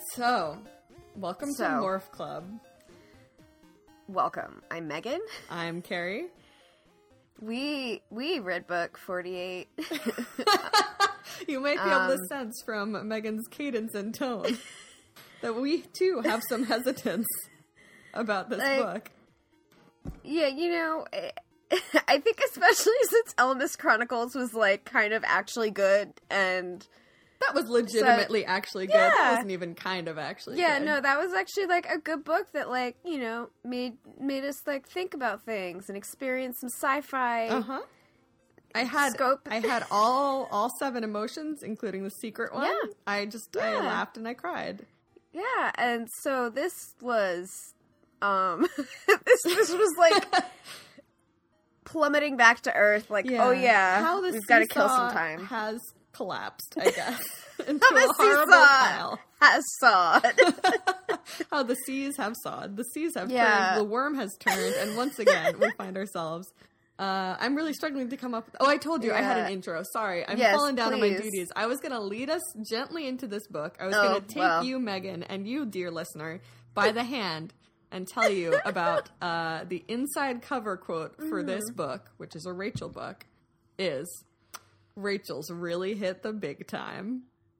So, welcome to Morph Club. Welcome. I'm Megan. I'm Carrie. We read book 48. You might be able to sense from Megan's cadence and tone that we, too, have some hesitance about this book. Yeah, you know, I think especially since Ellimist Chronicles was, like, kind of actually good, and... That was legitimately actually good. Yeah. That wasn't even kind of actually good. Yeah, no, that was actually, like, a good book that, like, you know, made us, like, think about things and experience some sci-fi. Uh-huh. I had all 7 emotions, including the secret one. Yeah. I laughed and I cried. Yeah, and so this was, this was like plummeting back to Earth, like, oh yeah, how we've got to kill some time. Has collapsed, I guess, into a horrible pile. Has sawed. How the seas have sawed. The seas have turned. The worm has turned, and once again, we find ourselves... I'm really struggling to come up with... Oh, I told you I had an intro. Sorry. I'm falling down on my duties. I was going to lead us gently into this book. I was going to take you, Megan, and you, dear listener, by the hand and tell you about the inside cover quote for this book, which is a Rachel book, is, Rachel's really hit the big time.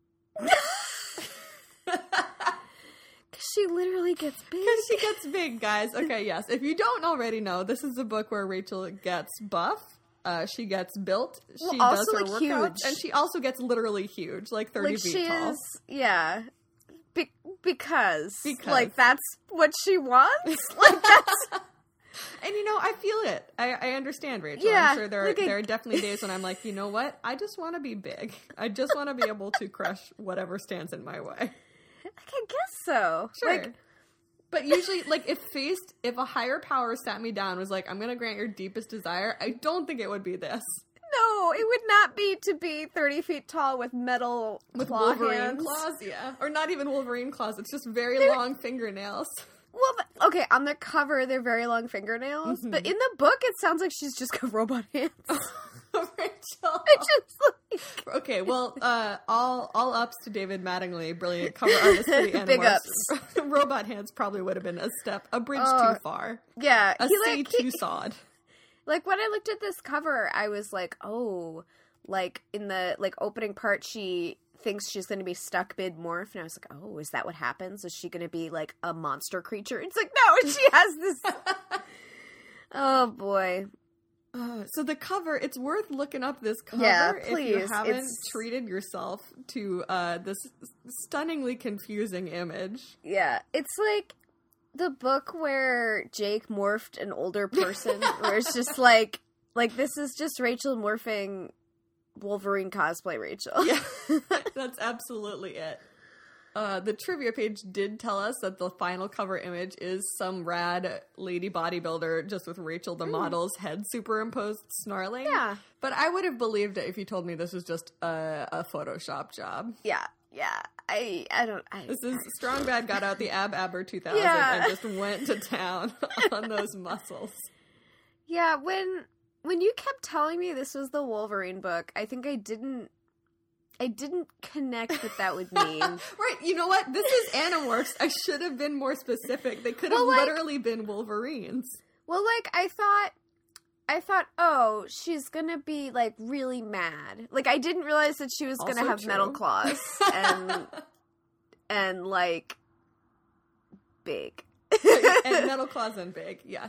She literally gets big. Because she gets big, guys. Okay, yes. If you don't already know, this is a book where Rachel gets buff. She gets built. She does her workouts. Huge. And she also gets literally huge, like 30 feet tall. Yeah. Because. Like, that's what she wants? Like, that's... And, you know, I feel it. I understand, Rachel. Yeah, I'm sure there are definitely days when I'm like, you know what? I just want to be big. I just want to be able to crush whatever stands in my way. I guess so. Sure. Like, but usually, like, if a higher power sat me down and was like, I'm going to grant your deepest desire, I don't think it would be this. No, it would not be to be 30 feet tall with metal with claw Wolverine hands. Claws, yeah. Or not even Wolverine claws. It's just very long fingernails. Well, okay, on the cover, they're very long fingernails. Mm-hmm. But in the book, it sounds like she's just got robot hands. Rachel. It's just like... Okay, well, all ups to David Mattingly, brilliant cover artist for the Animorphs. Big ups. Robot hands probably would have been a bridge too far. Yeah. Too sawed. Like, when I looked at this cover, I was like, oh, like, in the, like, opening part, she thinks she's going to be stuck mid-morph, and I was like, oh, is that what happens? Is she going to be, like, a monster creature? It's like, no, she has this... Oh, boy. So the cover, it's worth looking up this cover if you haven't treated yourself to this stunningly confusing image. Yeah, it's like the book where Jake morphed an older person, where it's just like this is just Rachel morphing Wolverine cosplay Rachel. Yeah, that's absolutely it. The trivia page did tell us that the final cover image is some rad lady bodybuilder just with Rachel the model's head superimposed snarling. Yeah. But I would have believed it if you told me this was just a Photoshop job. Yeah. This is Strong Bad got out the Aber 2000 and just went to town on those muscles. Yeah, when you kept telling me this was the Wolverine book, I think I didn't connect what that would mean. Right, you know what? This is Animorphs. I should have been more specific. They could have literally been Wolverines. Well, like, I thought, oh, she's gonna be, like, really mad. Like, I didn't realize that she was gonna have metal claws and, like, big. And metal claws and big, yes.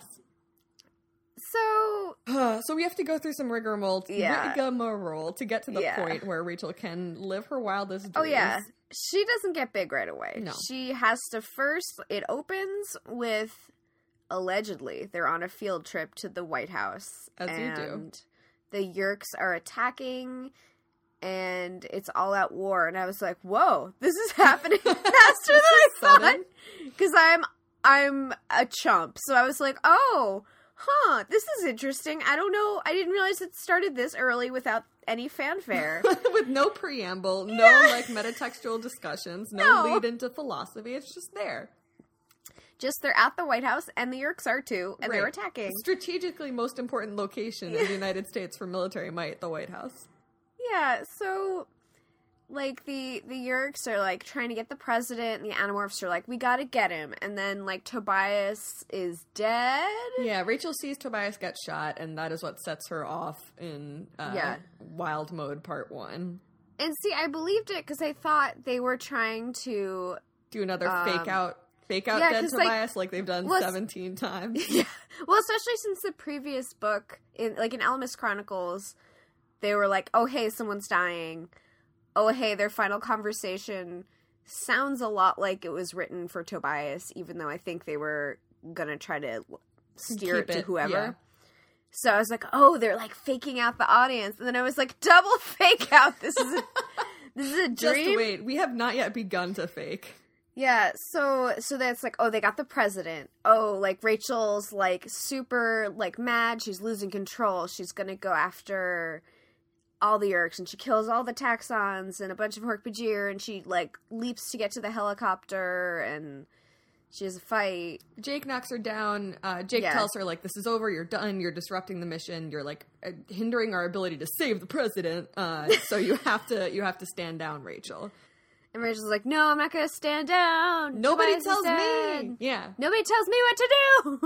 So we have to go through some rigmarole to get to the point where Rachel can live her wildest dreams. Oh, yeah. She doesn't get big right away. No. She has to first... It opens with, allegedly, they're on a field trip to the White House. As you do. And the Yeerks are attacking, and it's all-out war. And I was like, whoa, this is happening faster than I thought. Because I'm a chump. So I was like, oh... Huh, this is interesting. I don't know. I didn't realize it started this early without any fanfare. With no preamble, no, like, metatextual discussions, no lead into philosophy. It's just there. Just they're at the White House, and the Yeerks are too, and they're attacking. Strategically most important location in the United States for military might, the White House. Yeah, so like, the Yeerks are, like, trying to get the president, and the Animorphs are like, we gotta get him. And then, like, Tobias is dead? Yeah, Rachel sees Tobias get shot, and that is what sets her off in Wild Mode Part 1. And see, I believed it because I thought they were trying to... do another fake out dead Tobias like they've done 17 times. Yeah. Well, especially since the previous book, in Ellimist Chronicles, they were like, oh, hey, someone's dying. Oh, hey, their final conversation sounds a lot like it was written for Tobias, even though I think they were going to try to steer it to whoever. Yeah. So I was like, oh, they're, like, faking out the audience. And then I was like, double fake out. This is a dream. Just wait. We have not yet begun to fake. Yeah, so that's like, oh, they got the president. Oh, like, Rachel's, like, super, like, mad. She's losing control. She's gonna go after all the Yeerks, and she kills all the Taxxons and a bunch of Hork-Bajir, and she, like, leaps to get to the helicopter, and she has a fight. Jake knocks her down. Jake tells her, like, this is over, you're done, you're disrupting the mission, you're, like, hindering our ability to save the president, so you have to stand down, Rachel. And Rachel's like, no, I'm not going to stand down. Nobody tells me. Yeah. Nobody tells me what to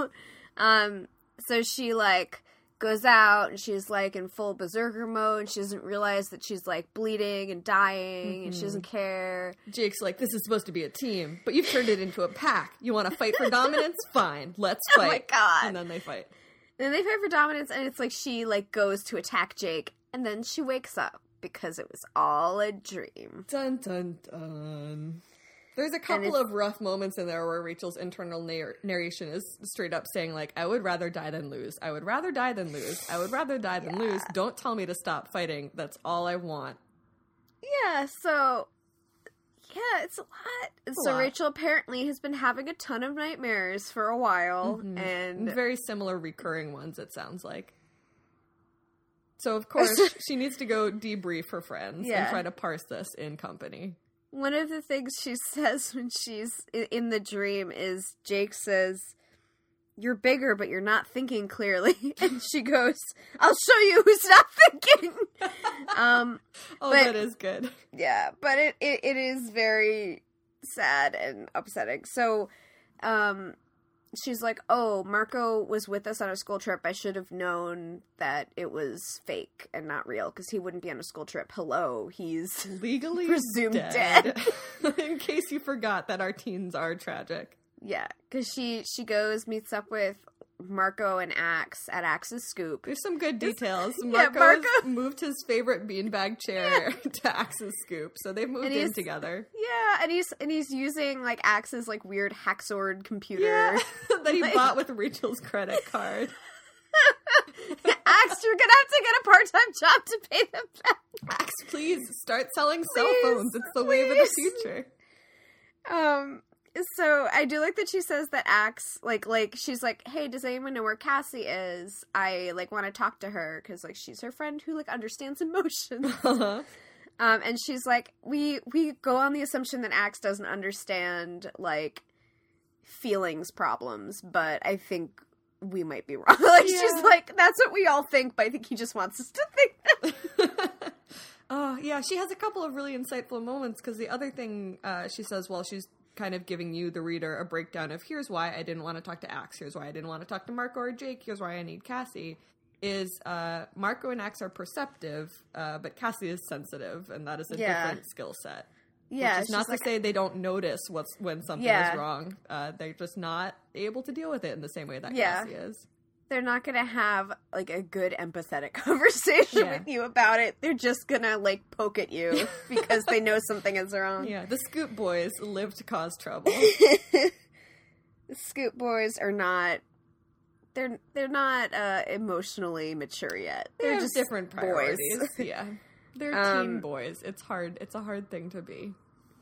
do. So she, like, goes out, and she's, like, in full berserker mode, and she doesn't realize that she's, like, bleeding and dying, and she doesn't care. Jake's like, this is supposed to be a team, but you've turned it into a pack. You want to fight for dominance? Fine, let's fight. Oh my God. And then they fight. And then they fight for dominance, and it's like she, like, goes to attack Jake, and then she wakes up. Because it was all a dream. Dun, dun, dun. There's a couple of rough moments in there where Rachel's internal narration is straight up saying, like, I would rather die than lose. I would rather die than lose. I would rather die than lose. Don't tell me to stop fighting. That's all I want. Yeah, so... yeah, it's a lot. So Rachel apparently has been having a ton of nightmares for a while. And very similar recurring ones, it sounds like. So, of course, she needs to go debrief her friends and try to parse this in company. One of the things she says when she's in the dream is, Jake says, you're bigger, but you're not thinking clearly. And she goes, I'll show you who's not thinking. That is good. Yeah, but it is very sad and upsetting. So, she's like, oh, Marco was with us on a school trip. I should have known that it was fake and not real, because he wouldn't be on a school trip. Hello, he's legally presumed dead. In case you forgot that our teens are tragic. Yeah, because she goes, meets up with Marco and Axe at Axe's Scoop. There's some good details. Marco moved his favorite beanbag chair to Axe's Scoop, so they moved in together. Yeah, and he's using, like, Axe's, like, weird Haxord computer that he bought with Rachel's credit card. Axe, you're gonna have to get a part-time job to pay them back. Axe, please start selling cell phones. It's the wave of the future. So I do like that she says that Axe, like she's like, hey, does anyone know where Cassie is? I, like, want to talk to her, because, like, she's her friend who, like, understands emotions. And she's like, we go on the assumption that Axe doesn't understand, like, feelings problems, but I think we might be wrong. Like, she's like, that's what we all think, but I think he just wants us to think that. Oh, yeah, she has a couple of really insightful moments, because the other thing she says while she's kind of giving you, the reader, a breakdown of here's why I didn't want to talk to Axe, here's why I didn't want to talk to Marco or Jake, here's why I need Cassie, is Marco and Axe are perceptive, but Cassie is sensitive, and that is a different skill set. Yeah, which is not to say they don't notice when something is wrong. They're just not able to deal with it in the same way that Cassie is. They're not going to have, like, a good empathetic conversation with you about it. They're just going to, like, poke at you because they know something is wrong. Yeah, the Scoop Boys live to cause trouble. The Scoop Boys are not... They're not emotionally mature yet. They're just different priorities. Boys. Yeah. They're teen boys. It's hard. It's a hard thing to be.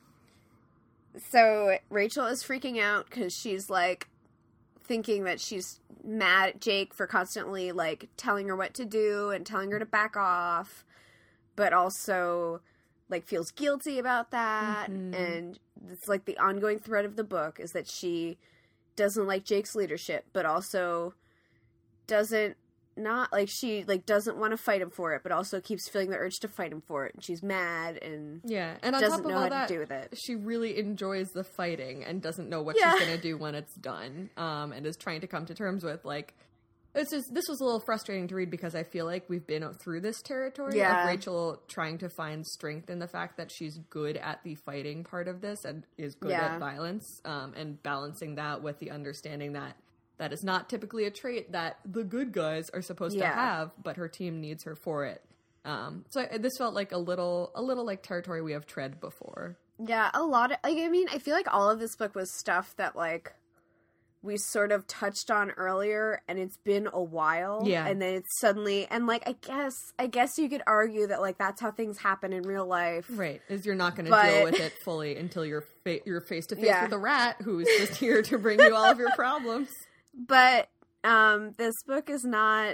So Rachel is freaking out because she's, like, thinking that she's mad at Jake for constantly, like, telling her what to do and telling her to back off, but also, like, feels guilty about that. And it's, like, the ongoing thread of the book is that she doesn't like Jake's leadership, but also doesn't not, like, she, like, doesn't want to fight him for it, but also keeps feeling the urge to fight him for it, and she's mad, and and on doesn't top of know all how that, to do with it. She really enjoys the fighting and doesn't know what she's going to do when it's done, and is trying to come to terms with, like, this was a little frustrating to read because I feel like we've been through this territory of Rachel trying to find strength in the fact that she's good at the fighting part of this and is good at violence, and balancing that with the understanding that that is not typically a trait that the good guys are supposed to have, but her team needs her for it. So this felt like a little like territory we have tread before. Yeah, a lot of, like, I mean, I feel like all of this book was stuff that, like, we sort of touched on earlier, and it's been a while. Yeah. And then it's suddenly, and, like, I guess you could argue that, like, that's how things happen in real life. Right. Is you're not going to deal with it fully until you're face to face with a rat who's just here to bring you all of your problems. But, this book is not,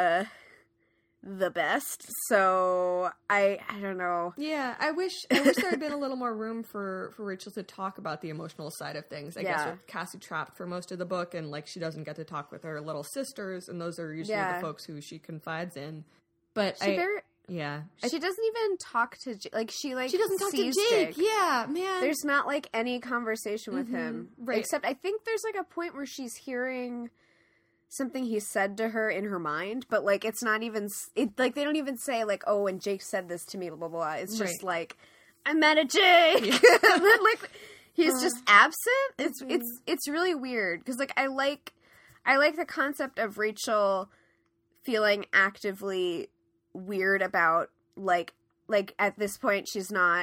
the best, so I don't know. Yeah, I wish there had been a little more room for Rachel to talk about the emotional side of things. I guess with Cassie trapped for most of the book, and, like, she doesn't get to talk with her little sisters, and those are usually the folks who she confides in. But she doesn't even talk to like she doesn't talk to Jake. Yeah, man. There's not, like, any conversation with him, right? Except I think there's, like, a point where she's hearing something he said to her in her mind, but, like, it's not even, like, they don't even say, like, oh, and Jake said this to me, blah, blah, blah. It's just, like, I met a Jake! And then, like, he's just absent. It's really weird, because, like, I like the concept of Rachel feeling actively weird about, like, at this point, she's not,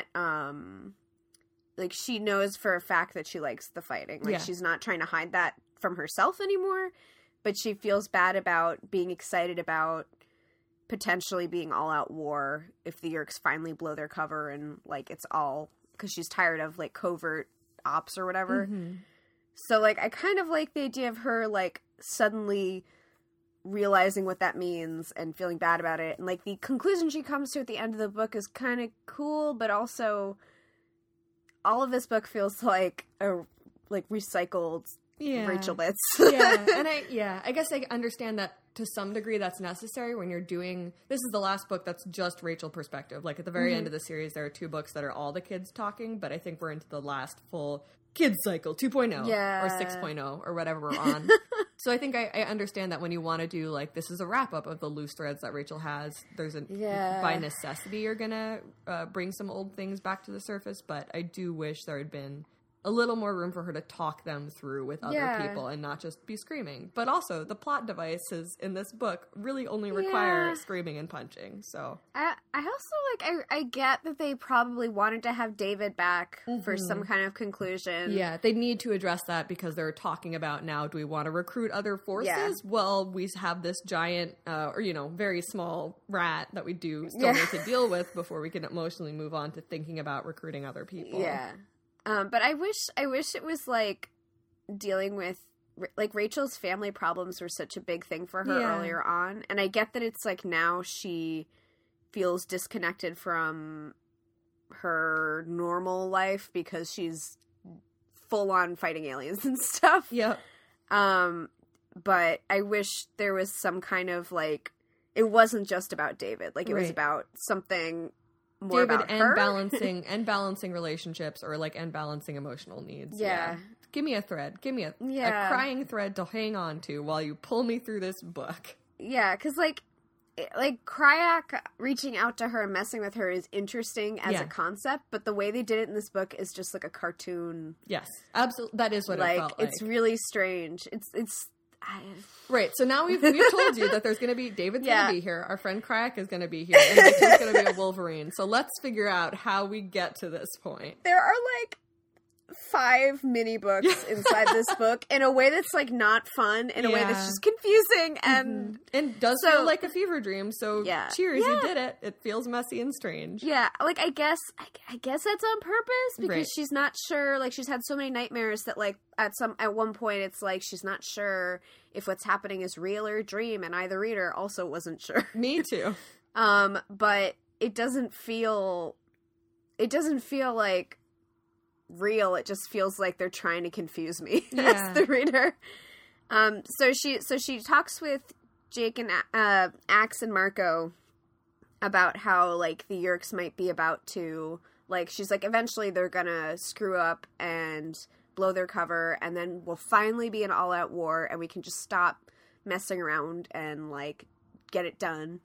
like, she knows for a fact that she likes the fighting. Like, she's not trying to hide that from herself anymore. But she feels bad about being excited about potentially being all-out war if the Yeerks finally blow their cover and, like, it's all... Because she's tired of, like, covert ops or whatever. Mm-hmm. So, like, I kind of like the idea of her, like, suddenly realizing what that means and feeling bad about it. And, like, the conclusion she comes to at the end of the book is kind of cool, but also all of this book feels like a, like, recycled... Rachel bits. And I guess I understand that to some degree that's necessary when you're doing, this is the last book that's just Rachel perspective. Like, at the very end of the series, there are 2 books that are all the kids talking, but I think we're into the last full kids cycle, 2.0 or 6.0 or whatever we're on. So I think I understand that when you want to do, like, this is a wrap up of the loose threads that Rachel has, there's by necessity you're gonna bring some old things back to the surface, but I do wish there had been a little more room for her to talk them through with other people and not just be screaming. But also, the plot devices in this book really only require screaming and punching, so... I also, like, I get that they probably wanted to have David back for some kind of conclusion. Yeah, they need to address that because they're talking about now, do we want to recruit other forces? Yeah. Well, we have this giant, or, you know, very small rat that we do still need to deal with before we can emotionally move on to thinking about recruiting other people. Yeah. But I wish it was, like, dealing with, like, Rachel's family problems were such a big thing for her earlier on. And I get that it's, like, now she feels disconnected from her normal life because she's full on fighting aliens and stuff. Yeah. But I wish there was some kind of, like, it wasn't just about David. Like, it was about something... more David about her. balancing relationships or, like, and balancing emotional needs. Yeah. Give me a thread. Give me a crying thread to hang on to while you pull me through this book. Yeah, because, like Cryak reaching out to her and messing with her is interesting as a concept, but the way they did it in this book is just like a cartoon. Yes, absolutely. That is what it felt like. It's really strange. It's right, so now we've told you that there's going to be David's going to be here, our friend Cryak is going to be here, and Victor's going to be a Wolverine. So let's figure out how we get to this point. There are, like, 5 mini books inside this book in a way that's, like, not fun, in a way that's just confusing and does feel like a fever dream. So cheers, you did it. It feels messy and strange. Yeah, like, I guess that's on purpose because she's not sure. Like, she's had so many nightmares that, like, at one point it's like she's not sure if what's happening is real or a dream, and I, the reader, also wasn't sure. Me too. But it doesn't feel like real. It just feels like they're trying to confuse me as the reader. So she talks with Jake and Axe and Marco about how, like, the Yeerks might be about to, like, she's like, eventually they're gonna screw up and blow their cover, and then we'll finally be an all-out war, and we can just stop messing around and, like, get it done.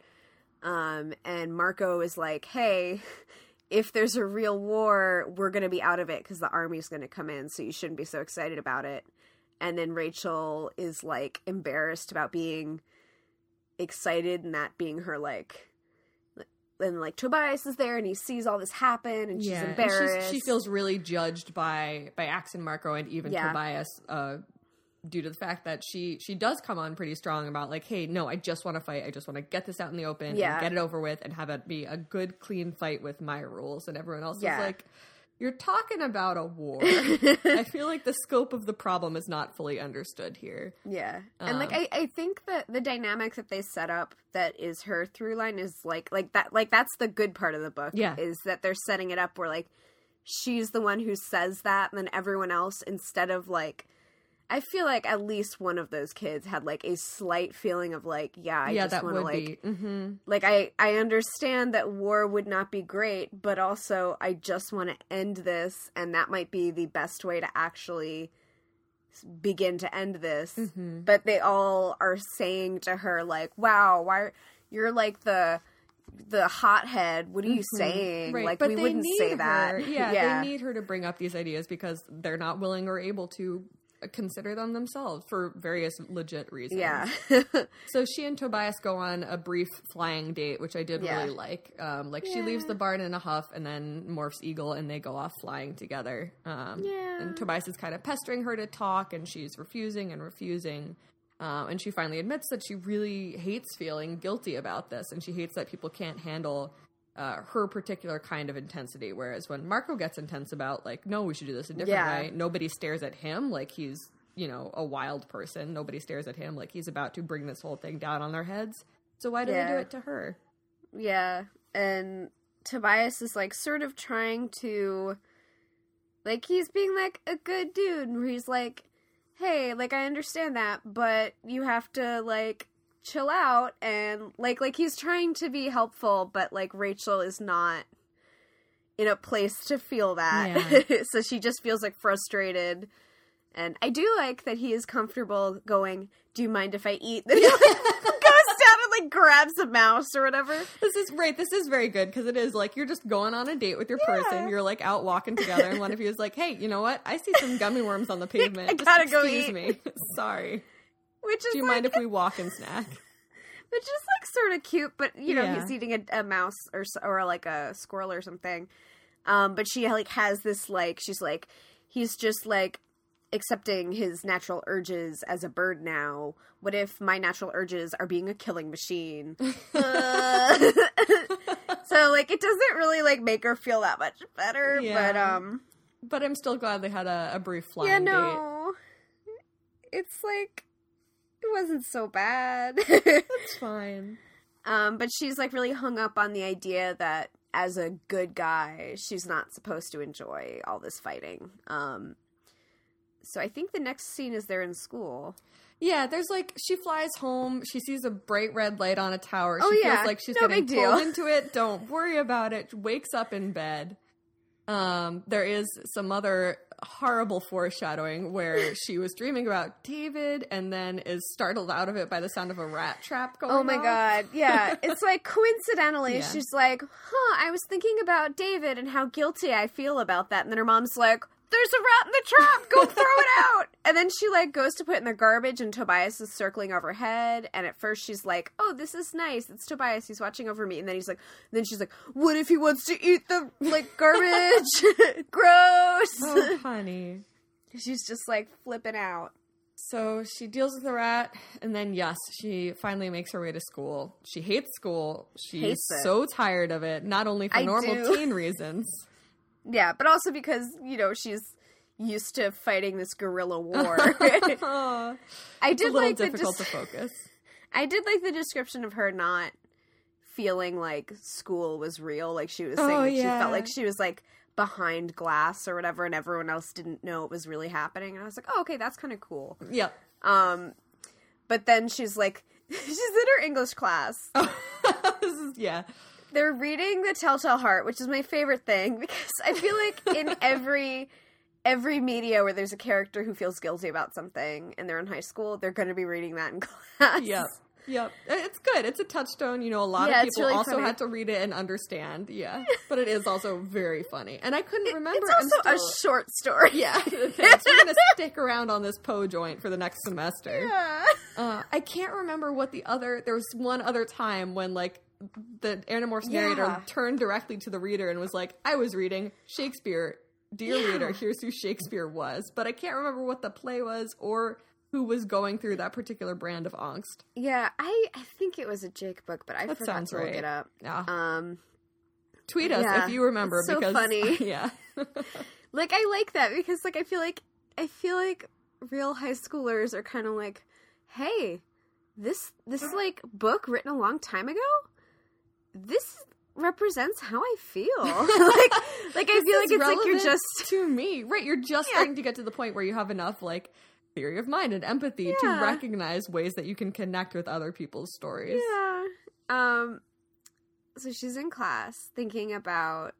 And Marco is like, hey, if there's a real war, we're gonna be out of it because the army's gonna come in, so you shouldn't be so excited about it. And then Rachel is, like, embarrassed about being excited and that being her, like... And, like, Tobias is there, and he sees all this happen, and she's embarrassed. And she feels really judged by Axe and Marco and even Tobias due to the fact that she does come on pretty strong about, like, hey, no, I just want to fight. I just want to get this out in the open and get it over with and have it be a good, clean fight with my rules. And everyone else is like... You're talking about a war. I feel like the scope of the problem is not fully understood here. Yeah. And, like, I think that the dynamic that they set up that is her through line is, like that, like, that's the good part of the book. Yeah. Is that they're setting it up where, like, she's the one who says that, and then everyone else, instead of, like, I feel like at least one of those kids had, like, a slight feeling of, like, I just want to, like... Like, I understand that war would not be great, but also I just want to end this, and that might be the best way to actually begin to end this. But they all are saying to her, like, wow, you're, like, the hothead. What are you saying? Right. Like, but we wouldn't say that. Yeah, they need her to bring up these ideas because they're not willing or able to consider them themselves for various legit reasons. Yeah. So she and Tobias go on a brief flying date, which I did really like. She leaves the barn in a huff and then morphs Eagle and they go off flying together. And Tobias is kind of pestering her to talk and she's refusing. And she finally admits that she really hates feeling guilty about this and she hates that people can't handle her particular kind of intensity, whereas when Marco gets intense about, like, no, we should do this a different way, nobody stares at him like he's, you know, a wild person. Nobody stares at him like he's about to bring this whole thing down on their heads. So why do they do it to her? Yeah, and Tobias is, like, sort of trying to, like, he's being, like, a good dude, where he's like, hey, like, I understand that, but you have to, like, chill out, and like he's trying to be helpful, but, like, Rachel is not in a place to feel that. So she just feels, like, frustrated. And I do like that he is comfortable going, do you mind if I eat? Then he, like, goes down and, like, grabs a mouse or whatever. This is very good because it is like you're just going on a date with your person, you're, like, out walking together, and one of you is like, hey, you know what, I see some gummy worms on the pavement, I gotta go eat. Excuse me. Sorry. Which is, do you mind if we walk and snack? Which is, like, sort of cute, but, you know, he's eating a mouse or like a squirrel or something. But she, like, has this, like, she's like, he's just, like, accepting his natural urges as a bird now. What if my natural urges are being a killing machine? So, like, it doesn't really, like, make her feel that much better, but I'm still glad they had a brief flying date. It's, like... It wasn't so bad. It's fine. But she's, like, really hung up on the idea that as a good guy, she's not supposed to enjoy all this fighting. So I think the next scene is they're in school. Yeah, there's, like, she flies home, she sees a bright red light on a tower. She feels like she's getting pulled into it. Don't worry about it. Wakes up in bed. There is some other horrible foreshadowing where she was dreaming about David and then is startled out of it by the sound of a rat trap going on. Oh my god, yeah. It's like coincidentally, she's like, I was thinking about David and how guilty I feel about that. And then her mom's like, there's a rat in the trap, go throw it out! And then she, like, goes to put it in the garbage and Tobias is circling overhead. And at first she's like, oh, this is nice. It's Tobias. He's watching over me. And then then she's like, what if he wants to eat the, like, garbage? Gross! Oh, honey. She's just, like, flipping out. So she deals with the rat, and then, yes, she finally makes her way to school. She hates school. She's so tired of it, not only for normal teen reasons. Yeah, but also because, you know, she's used to fighting this guerrilla war. I did like difficult to focus. I did like the description of her not feeling like school was real. Like, she was saying she felt like she was, like, behind glass or whatever, and everyone else didn't know it was really happening. And I was like, oh, okay, that's kind of cool. Yeah. But then she's like, She's in her English class. Oh, this is, yeah. They're reading The Telltale Heart, which is my favorite thing, because I feel like in every media where there's a character who feels guilty about something and they're in high school, they're going to be reading that in class. Yep. It's good. It's a touchstone. You know, a lot of people really also had to read it and understand. Yeah. But it is also very funny. And I couldn't remember. It's also a short story. Yeah. We're going to stick around on this Poe joint for the next semester. Yeah. I can't remember what there was one other time when, like, the Animorphs narrator turned directly to the reader and was like, I was reading Shakespeare. Dear reader, here's who Shakespeare was. But I can't remember what the play was or who was going through that particular brand of angst. Yeah, I think it was a Jake book, but I forgot to look it up. Yeah. Tweet us if you remember. It's so because, funny. Yeah. Like, I like that because, like, I feel like real high schoolers are kind of like, hey, this like book written a long time ago, this represents how I feel. like I feel like it's like you're just to me, right? You're just starting to get to the point where you have enough like theory of mind and empathy to recognize ways that you can connect with other people's stories. Yeah. So she's in class thinking about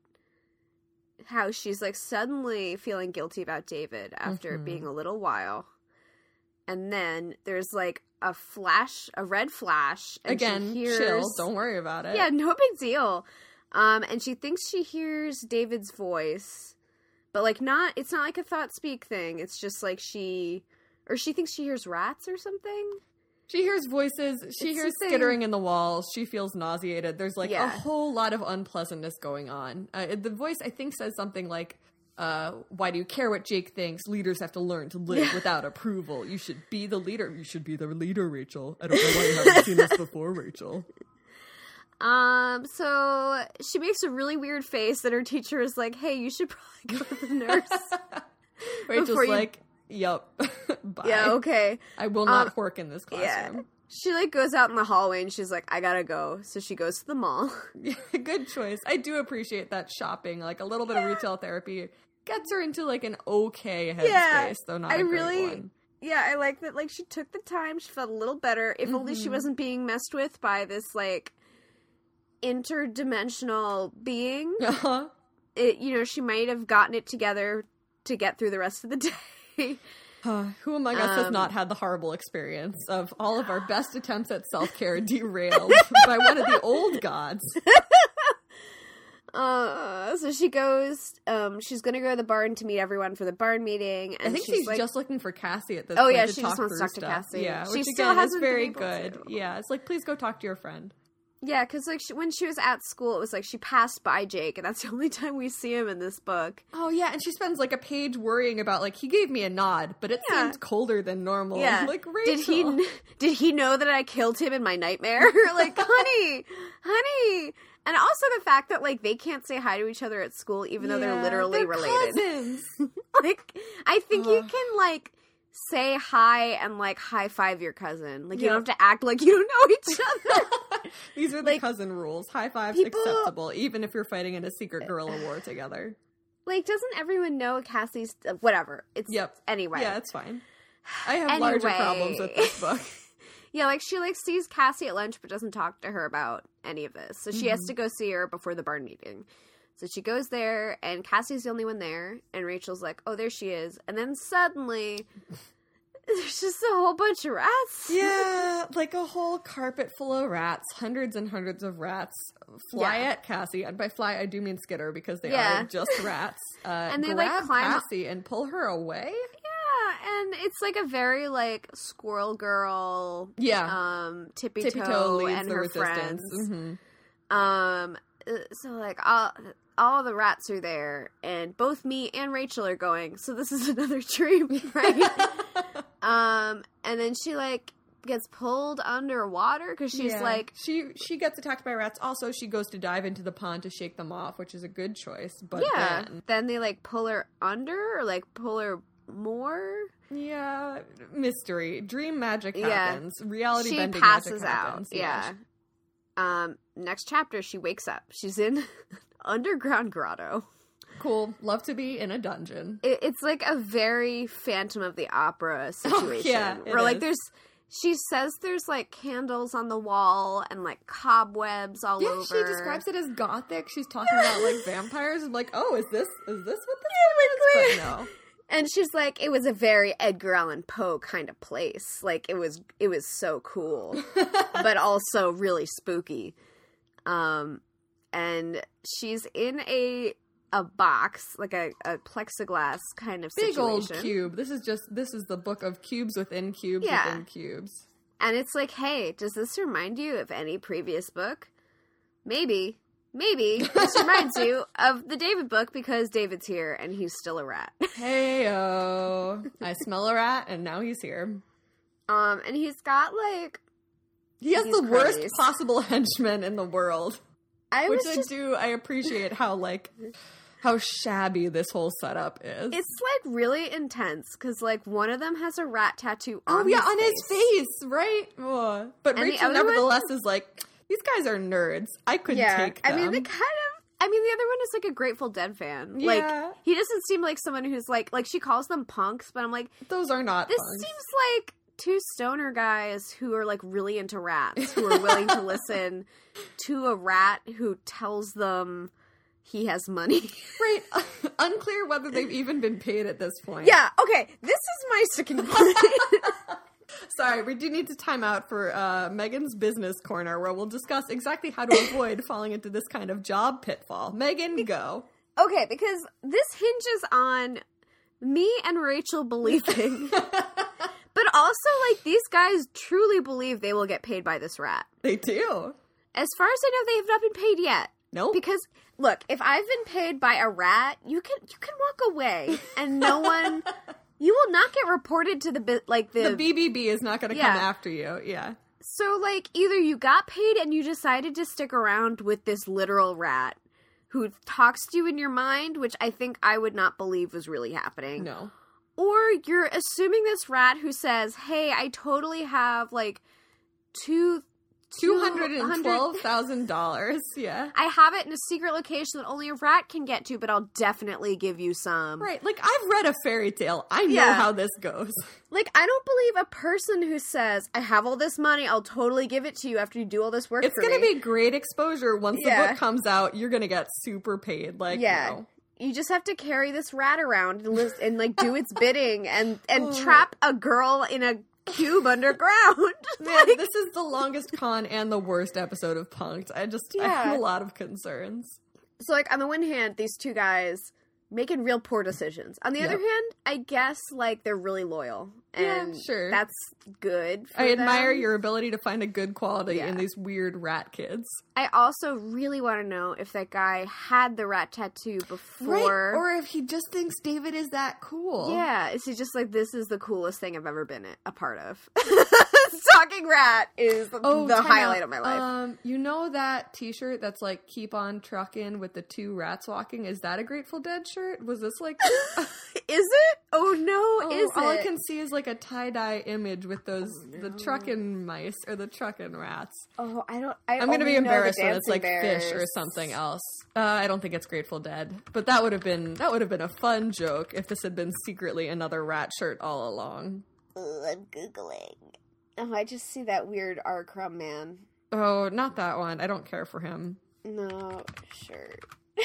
how she's like suddenly feeling guilty about David after being a little while. And then there's like a red flash. And again, she hears, chill. Don't worry about it. Yeah, no big deal. And she thinks she hears David's voice, but like it's not like a thought speak thing. It's just like she thinks she hears rats or something. She hears voices. She hears skittering in the walls. She feels nauseated. There's like a whole lot of unpleasantness going on. The voice, I think, says something like, why do you care what Jake thinks? Leaders have to learn to live without approval. You should be the leader. You should be the leader, Rachel. I don't know why you haven't seen this before, Rachel. So she makes a really weird face that her teacher is like, hey, you should probably go to the nurse. Rachel's like, yep. Bye. Yeah, okay. I will not work in this classroom. Yeah. She like goes out in the hallway and she's like, I gotta go. So she goes to the mall. Good choice. I do appreciate that shopping. Like a little bit of retail therapy gets her into like an okay headspace, though not a great one. Yeah, I like that. Like she took the time. She felt a little better. If only she wasn't being messed with by this like interdimensional being. She might have gotten it together to get through the rest of the day. Who among us has not had the horrible experience of all of our best attempts at self-care derailed by one of the old gods? So she goes, she's gonna go to the barn to meet everyone for the barn meeting. And I think she's like, just looking for Cassie at this point. Oh yeah, she just wants to talk to Cassie. Yeah, she which still again is very good. Yeah, it's like, please go talk to your friend. Yeah, because like when she was at school, it was like she passed by Jake, and that's the only time we see him in this book. Oh yeah, and she spends like a page worrying about like he gave me a nod, but it seemed colder than normal. Yeah, like Rachel. Did he know that I killed him in my nightmare? Like, honey. And also the fact that like they can't say hi to each other at school, even though they're literally related. Cousins. Like, I think you can like say hi and like high five your cousin. Like you don't have to act like you don't know each other. These are the cousin rules. High fives acceptable, even if you're fighting in a secret guerrilla war together. Like, doesn't everyone know Cassie's whatever? It's anyway. Yeah, it's fine. I have larger problems with this book. Yeah, like she like sees Cassie at lunch but doesn't talk to her about any of this. So she has to go see her before the barn meeting. So she goes there and Cassie's the only one there and Rachel's like, "Oh, there she is." And then suddenly there's just a whole bunch of rats. Yeah, like a whole carpet full of rats. Hundreds and hundreds of rats fly at Cassie. And by fly, I do mean skitter because they are just rats. And they grab Cassie and pull her away. Yeah, and it's like a very like squirrel girl. Yeah. Tippy Toe and her friends. So like all the rats are there, and both me and Rachel are going, so this is another dream, right? And then she like gets pulled underwater because she's like she gets attacked by rats. Also, she goes to dive into the pond to shake them off, which is a good choice. But then they like pull her under or like pull her more. Yeah, mystery, dream magic happens. Reality bending passes magic happens. Out. Yeah. Next chapter, she wakes up. She's in underground grotto. Cool. Love to be in a dungeon. It's like a very Phantom of the Opera situation. Yeah, where like there's She says there's, like, candles on the wall and, like, cobwebs all over. She describes it as gothic. She's talking about, like, vampires. I'm like, oh, is this what this is? But no. And she's like, it was a very Edgar Allan Poe kind of place. Like, it was so cool, but also really spooky. And she's in a box, like a plexiglass kind of situation. Big old cube. This is the book of cubes within cubes within cubes. And it's like, hey, does this remind you of any previous book? Maybe this reminds you of the David book because David's here and he's still a rat. Hey-o. I smell a rat and now he's here. And he's got, like... He has the worst possible henchman in the world. I appreciate how shabby this whole setup is. It's, like, really intense, because, like, one of them has a rat tattoo on his face. on his face, right? Oh. But and Rachel nevertheless is like, these guys are nerds. I couldn't take them. I mean, the other one is, like, a Grateful Dead fan. Yeah. Like, he doesn't seem like someone who's, like, she calls them punks, but I'm like... Those are not this punks. This seems like... two stoner guys who are, like, really into rats, who are willing to listen to a rat who tells them he has money. Right. Unclear whether they've even been paid at this point. Yeah, okay. This is my sticking point. Sorry, we do need to time out for Megan's Business Corner, where we'll discuss exactly how to avoid falling into this kind of job pitfall. Megan, go. Okay, because this hinges on me and Rachel believing... But also, like, these guys truly believe they will get paid by this rat. They do. As far as I know, they have not been paid yet. Nope. Because, look, if I've been paid by a rat, you can walk away, and no one... You will not get reported to the BBB is not going to come after you, yeah. So, like, either you got paid and you decided to stick around with this literal rat who talks to you in your mind, which I think I would not believe was really happening. No. Or you're assuming this rat who says, hey, I totally have, like, $212,000, yeah. I have it in a secret location that only a rat can get to, but I'll definitely give you some. Right, like, I've read a fairy tale. I know how this goes. Like, I don't believe a person who says, I have all this money, I'll totally give it to you after you do all this work for me. It's going to be great exposure. Once the book comes out, you're going to get super paid. Like, no. You just have to carry this rat around and like, do its bidding and trap a girl in a cube underground. Man, this is the longest con and the worst episode of Punk'd. I have a lot of concerns. So, like, on the one hand, these two guys making real poor decisions. On the other hand, I guess, like, they're really loyal. And sure. That's good for I admire your ability to find a good quality in these weird rat kids. I also really want to know if that guy had the rat tattoo before. Right. Or if he just thinks David is that cool. Yeah. Is he just like, this is the coolest thing I've ever been a part of? Talking rat is the highlight of my life. You know that t-shirt that's like, keep on trucking with the two rats walking? Is that a Grateful Dead shirt? Was this like... Is it? Oh, no, is it? All I can see is like a tie-dye image with those, the truckin' mice or the truckin' rats. Oh, I'm going to be embarrassed when it's like fish or something else. I don't think it's Grateful Dead. But that would have been a fun joke if this had been secretly another rat shirt all along. I'm Googling. Oh, I just see that weird R. Crumb man. Oh, not that one. I don't care for him. No, shirt.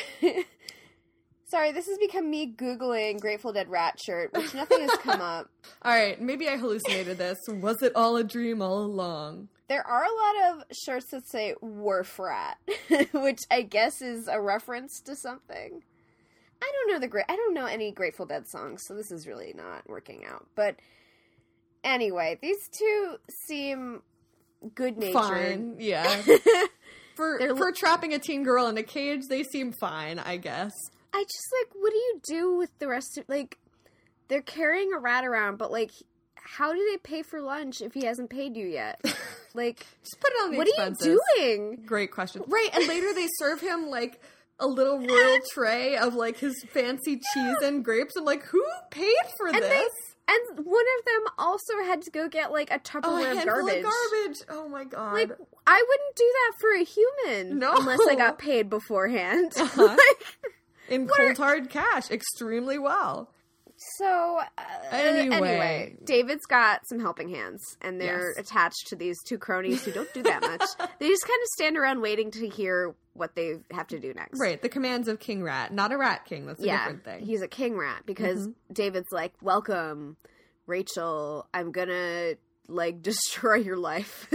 Sorry, this has become me Googling Grateful Dead rat shirt, which nothing has come up. All right, maybe I hallucinated this. Was it all a dream all along? There are a lot of shirts that say Wharf Rat, which I guess is a reference to something. I don't know any Grateful Dead songs, so this is really not working out. But anyway, these two seem good-natured. Fine, yeah. For trapping a teen girl in a cage, they seem fine, I guess. I just, like, what do you do with the rest of, like, they're carrying a rat around, but, like, how do they pay for lunch if he hasn't paid you yet? Like, just put it on the expenses. What are you doing? Great question. Right, and later they serve him, like, a little royal tray of, like, his fancy cheese and grapes. I'm like, who paid for this? And one of them also had to go get, like, a Tupperware of garbage. Oh, my God. Like, I wouldn't do that for a human. No. Unless I got paid beforehand. Uh-huh. In cold hard cash, extremely well. So, anyway, David's got some helping hands, and they're attached to these two cronies who don't do that much. They just kind of stand around waiting to hear what they have to do next. Right, the commands of King Rat. Not a rat king, that's a different thing. He's a king rat, because David's like, welcome, Rachel, I'm gonna, like, destroy your life.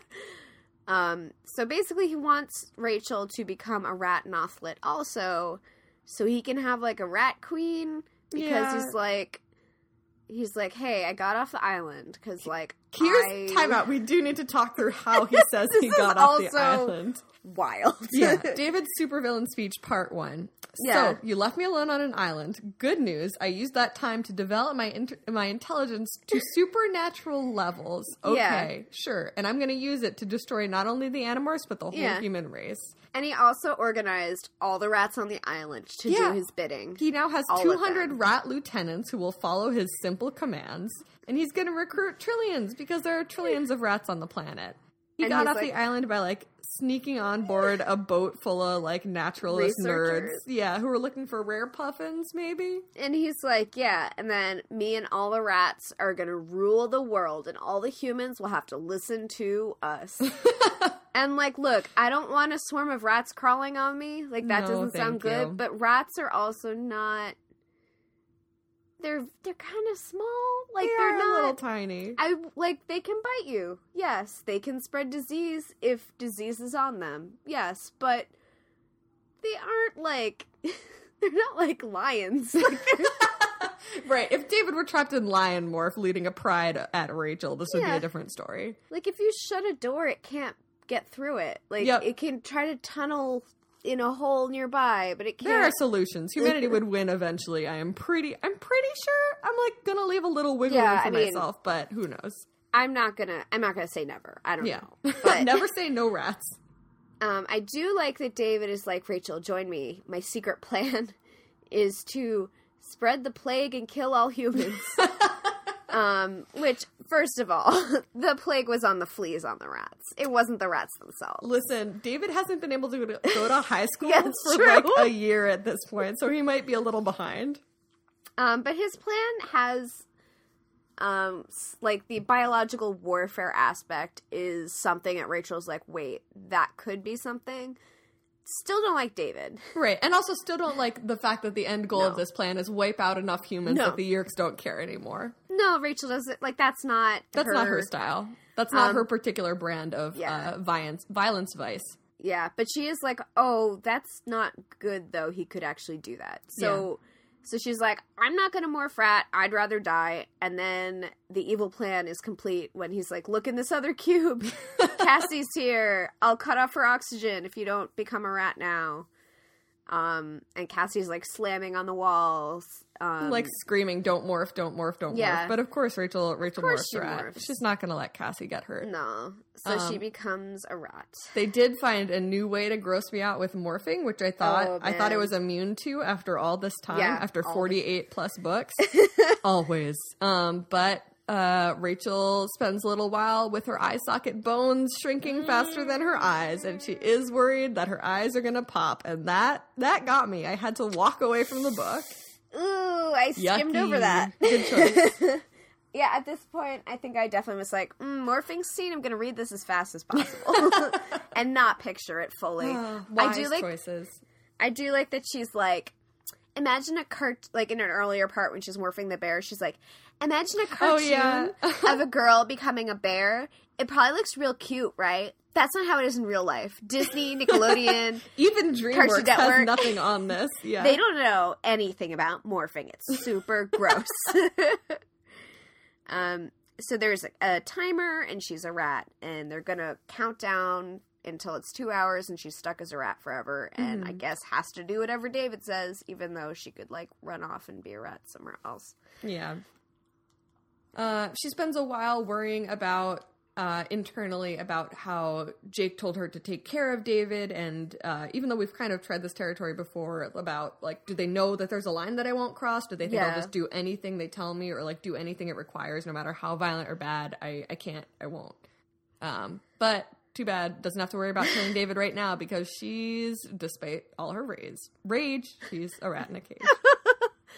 So basically he wants Rachel to become a rat Nothlit also, so he can have, like, a rat queen. Because he's like, hey, I got off the island because, like, here's time out. We do need to talk through how he says he got off the island. Wild. Yeah. David's supervillain speech, part 1. Yeah. So, you left me alone on an island. Good news. I used that time to develop my intelligence to supernatural levels. Okay, sure. And I'm going to use it to destroy not only the Animorphs, but the whole human race. And he also organized all the rats on the island to do his bidding. He now has 200 rat lieutenants who will follow his simple commands. And he's going to recruit trillions because there are trillions of rats on the planet. He got off the island by, like, sneaking on board a boat full of, like, naturalist nerds. Yeah, who were looking for rare puffins, maybe? And he's like, and then me and all the rats are going to rule the world, and all the humans will have to listen to us. And, like, look, I don't want a swarm of rats crawling on me. Like, that doesn't sound good. But rats are also not... They're kind of small. Like, they're not... a little tiny. They can bite you. Yes. They can spread disease if disease is on them. Yes. But they aren't, like... They're not like lions. Right. If David were trapped in lion morph leading a pride at Rachel, this would be a different story. Like, if you shut a door, it can't get through it. Like, it can try to tunnel in a hole nearby, but it can't. There are solutions. Humanity would win eventually. I'm pretty sure. I'm, like, gonna leave a little wiggle room for myself, but who knows? I'm not gonna say never. I don't know. But never say no rats. I do like that David is like, Rachel, join me. My secret plan is to spread the plague and kill all humans. Which, first of all, the plague was on the fleas on the rats. It wasn't the rats themselves. Listen, David hasn't been able to go to high school for like a year at this point, so he might be a little behind. But his plan has, like, the biological warfare aspect is something that Rachel's like, wait, that could be something. Still don't like David. Right, and also still don't like the fact that the end goal of this plan is wipe out enough humans that the Yeerks don't care anymore. No, Rachel doesn't, like, that's not her style. That's not her particular brand of violence vice. Yeah, but she is like, oh, that's not good, though. He could actually do that. So she's like, I'm not going to morph rat. I'd rather die. And then the evil plan is complete when he's like, look in this other cube. Cassie's here. I'll cut off her oxygen if you don't become a rat now. And Cassie's, like, slamming on the walls. Like, screaming, don't morph, don't morph, don't morph. But of course Rachel morphs rat. She's not going to let Cassie get hurt. No. So she becomes a rat. They did find a new way to gross me out with morphing, which I thought it was immune to after all this time, after 48 plus books. Always. But Rachel spends a little while with her eye socket bones shrinking faster than her eyes, and she is worried that her eyes are gonna pop, and that got me. I had to walk away from the book. Ooh, I skimmed over that. Good choice. Yeah, at this point, I think I definitely was like, morphing scene, I'm gonna read this as fast as possible. And not picture it fully. Wise choices. I do like that she's like, imagine like in an earlier part when she's morphing the bear, she's like, imagine a cartoon of a girl becoming a bear. It probably looks real cute, right? That's not how it is in real life. Disney, Nickelodeon, even DreamWorks has nothing on this. Yeah, they don't know anything about morphing. It's super gross. So there's a timer, and she's a rat, and they're gonna count down until it's 2 hours, and she's stuck as a rat forever, and I guess has to do whatever David says, even though she could, like, run off and be a rat somewhere else. Yeah. She spends a while worrying about, internally about how Jake told her to take care of David, and even though we've kind of tread this territory before about, like, do they know that there's a line that I won't cross? Do they think I'll just do anything they tell me, or, like, do anything it requires, no matter how violent or bad? I won't. But too bad, doesn't have to worry about killing David right now, because she's, despite all her rage, she's a rat in a cage.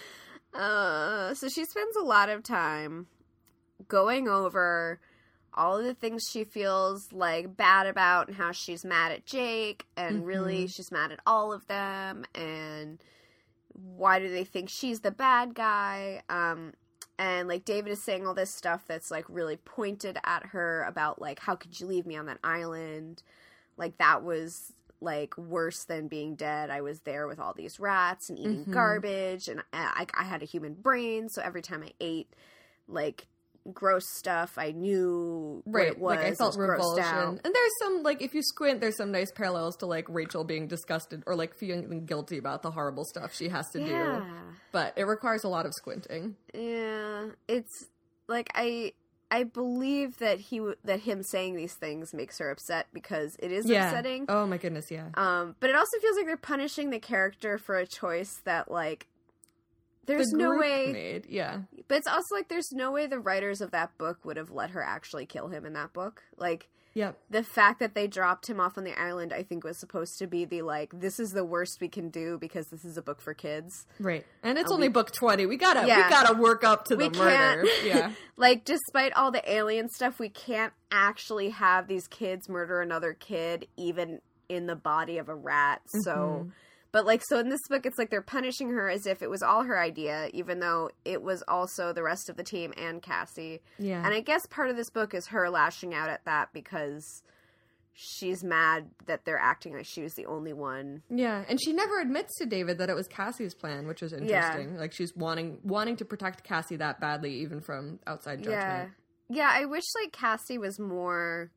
So she spends a lot of time going over all of the things she feels like bad about and how she's mad at Jake and really she's mad at all of them and why do they think she's the bad guy? And like David is saying all this stuff that's like really pointed at her about like, how could you leave me on that island? Like that was like worse than being dead. I was there with all these rats and eating garbage and I had a human brain. So every time I ate like gross stuff, I knew what it was. Like I felt revulsion. And there's some, like, if you squint, there's some nice parallels to like Rachel being disgusted or like feeling guilty about the horrible stuff she has to do. But it requires a lot of squinting. Yeah. It's like I believe that him saying these things makes her upset because it is upsetting. Oh my goodness, yeah. But it also feels like they're punishing the character for a choice that like there's no way made. Yeah. But it's also like there's no way the writers of that book would have let her actually kill him in that book. Like the fact that they dropped him off on the island, I think was supposed to be the like, this is the worst we can do because this is a book for kids. Right. And it's only book 20. We gotta work up to the murder. Yeah. Like, despite all the alien stuff, we can't actually have these kids murder another kid, even in the body of a rat. So, but like, so in this book, it's like they're punishing her as if it was all her idea, even though it was also the rest of the team and Cassie. Yeah. And I guess part of this book is her lashing out at that because she's mad that they're acting like she was the only one. Yeah. And she never admits to David that it was Cassie's plan, which was interesting. Like, she's wanting to protect Cassie that badly, even from outside judgment. Yeah. I wish, like, Cassie was more...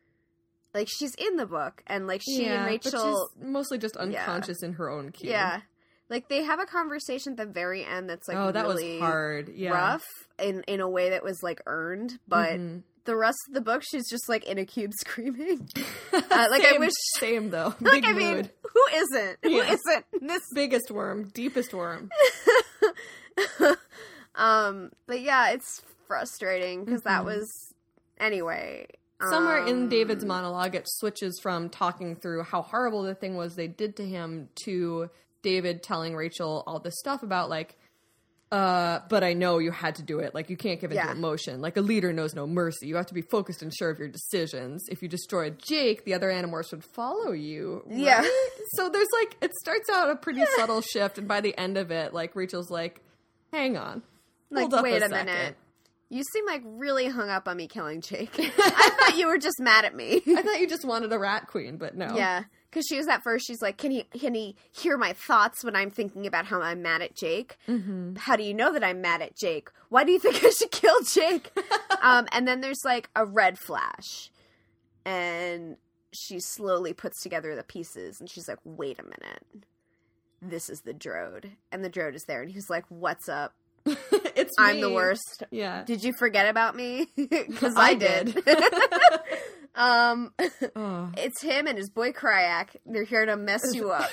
Like, she's in the book, and, like, she and Rachel... but she's mostly just unconscious in her own cube. Yeah. Like, they have a conversation at the very end that's, like, that really was hard. Yeah. rough in a way that was, like, earned, but the rest of the book, she's just, like, in a cube screaming. Like, I wish... Same, though. Like, I mean, who isn't? Who isn't? This... Biggest worm. Deepest worm. But, yeah, it's frustrating, because that was... Anyway... Somewhere in David's monologue, it switches from talking through how horrible the thing was they did to him to David telling Rachel all this stuff about, like, but I know you had to do it. Like, you can't give into emotion. Like, a leader knows no mercy. You have to be focused and sure of your decisions. If you destroyed Jake, the other Animorphs would follow you. Right? Yeah. So there's, like, it starts out a pretty subtle shift, and by the end of it, like, Rachel's like, hang on. Like, wait a minute. You seem like really hung up on me killing Jake. I thought you were just mad at me. I thought you just wanted a rat queen, but no. Yeah, because she was at first, she's like, can he hear my thoughts when I'm thinking about how I'm mad at Jake? How do you know that I'm mad at Jake? Why do you think I should kill Jake? And then there's like a red flash. And she slowly puts together the pieces. And she's like, wait a minute. This is the Drode. And the Drode is there. And he's like, what's up? I'm the worst. Yeah. Did you forget about me? Because I did. It's him and his boy Cryak. They're here to mess you up.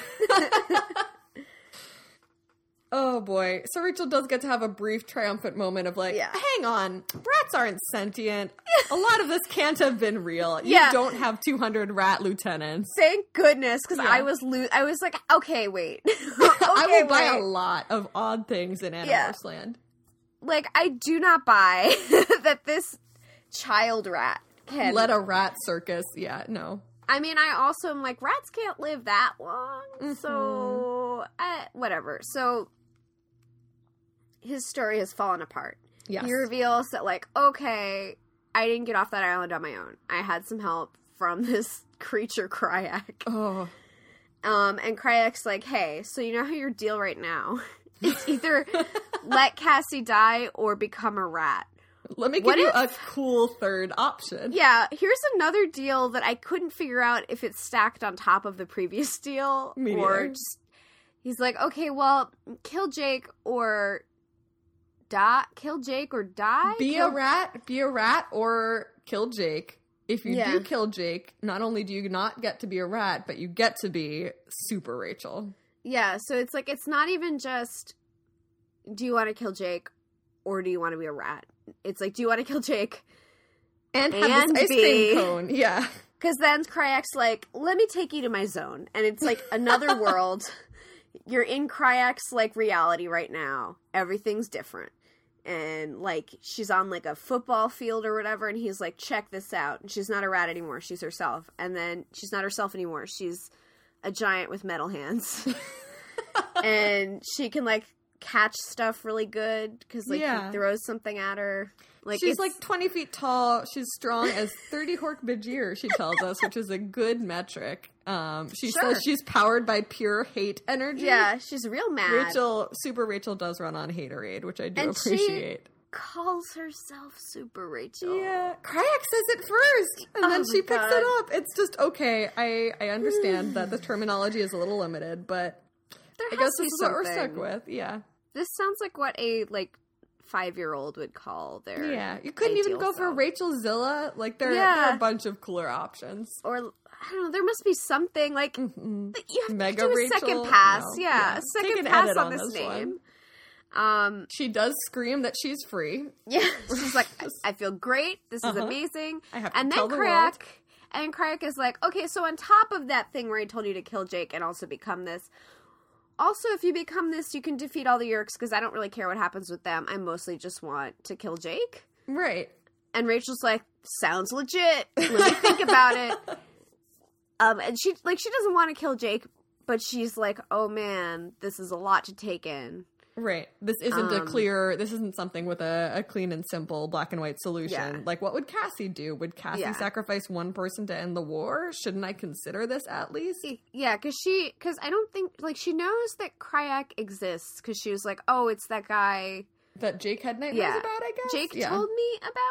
Oh boy. So Rachel does get to have a brief triumphant moment of like, hang on, rats aren't sentient. A lot of this can't have been real. You don't have 200 rat lieutenants. Thank goodness, because I was like, okay, wait. I will buy a lot of odd things in Animorphs Land. Like, I do not buy that this child rat can... Let a rat circus. Yeah, no. I mean, I also am like, rats can't live that long, so... whatever. So... his story has fallen apart. Yes. He reveals that, like, okay, I didn't get off that island on my own. I had some help from this creature, Cryak. Oh. And Cryak's like, hey, so you know how your deal right now? It's either let Cassie die or become a rat. Let me give you a cool third option. Yeah, here's another deal that I couldn't figure out if it's stacked on top of the previous deal. Me or just... He's like, okay, well, kill Jake or... Kill Jake or die? Be a rat or kill Jake. If you do kill Jake, not only do you not get to be a rat, but you get to be Super Rachel. Yeah, so it's like, it's not even just, do you want to kill Jake or do you want to be a rat? It's like, do you want to kill Jake and have this ice cream cone? Yeah. Because then Cryak's like, let me take you to my zone. And it's like another world. you're in Kryak's, like, reality right now. Everything's different. And, like, she's on, like, a football field or whatever, and he's like, check this out. And she's not a rat anymore. She's herself. And then she's not herself anymore. She's a giant with metal hands. And she can, like, catch stuff really good because, like, he throws something at her. Like, she's, like, 20 feet tall. She's strong as 30 Hork Bajir, she tells us, which is a good metric. She says she's powered by pure hate energy. Yeah, she's real mad. Super Rachel does run on Haterade, which I do appreciate. She calls herself Super Rachel. Yeah. Kryak says it first, and then she picks it up. It's just, okay, I understand that the terminology is a little limited, but I guess this is what we're stuck with. Yeah. This sounds like what a, like, 5-year-old would call their you couldn't even go for Rachel Zilla. Like, there are a bunch of cooler options. Or, I don't know, there must be something, like, you have Mega to do a Rachel? second pass. No. A second pass on this name. She does scream that she's free. Yeah, she's like, I feel great. This is amazing. I have to tell the world. And Kryak is like, okay, so on top of that thing where I told you to kill Jake and also become this, also, if you become this, you can defeat all the Yeerks, because I don't really care what happens with them. I mostly just want to kill Jake. Right. And Rachel's like, sounds legit. Let me think about it. And she doesn't want to kill Jake, but she's like, oh man, this is a lot to take in. Right. This isn't this isn't something with a clean and simple black and white solution. Yeah. Like, what would Cassie do? Would Cassie sacrifice one person to end the war? Shouldn't I consider this at least? Yeah, because I don't think, like, she knows that Kryak exists, because she was like, oh, it's that guy. That Jake had nightmares about, I guess? Jake told me about, ?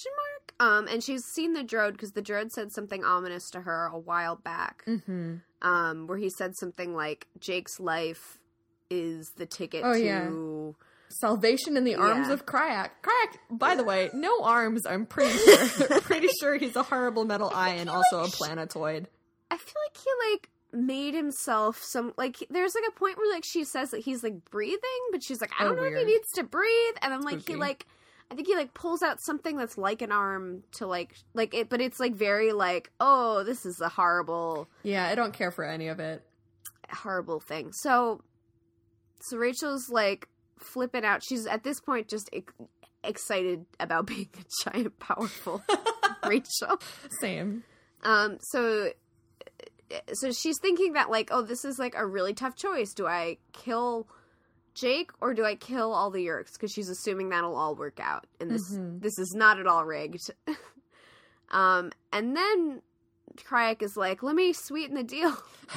And she's seen the Droid, because the Droid said something ominous to her a while back. Mm-hmm. Where he said something like, Jake's life is the ticket to salvation in the arms of Kryak. Kryak, by the way, no arms, I'm pretty sure. Pretty sure he's a horrible metal eye and also a planetoid. I feel like he, like, made himself some, like, there's, like, a point where, like, she says that he's, like, breathing, but she's like, I don't know if he needs to breathe, and I'm like, Spooky. I think he, like, pulls out something that's like an arm to, like it, but it's, like, very, like, oh, this is a horrible... Yeah, I don't care for any of it. Horrible thing. So Rachel's, like, flipping out. She's, at this point, just excited about being a giant, powerful Rachel. Same. So she's thinking that, like, oh, this is, like, a really tough choice. Do I kill Jake or do I kill all the Yeerks? Because she's assuming that'll all work out. And this is not at all rigged. And then Kryak is like, let me sweeten the deal.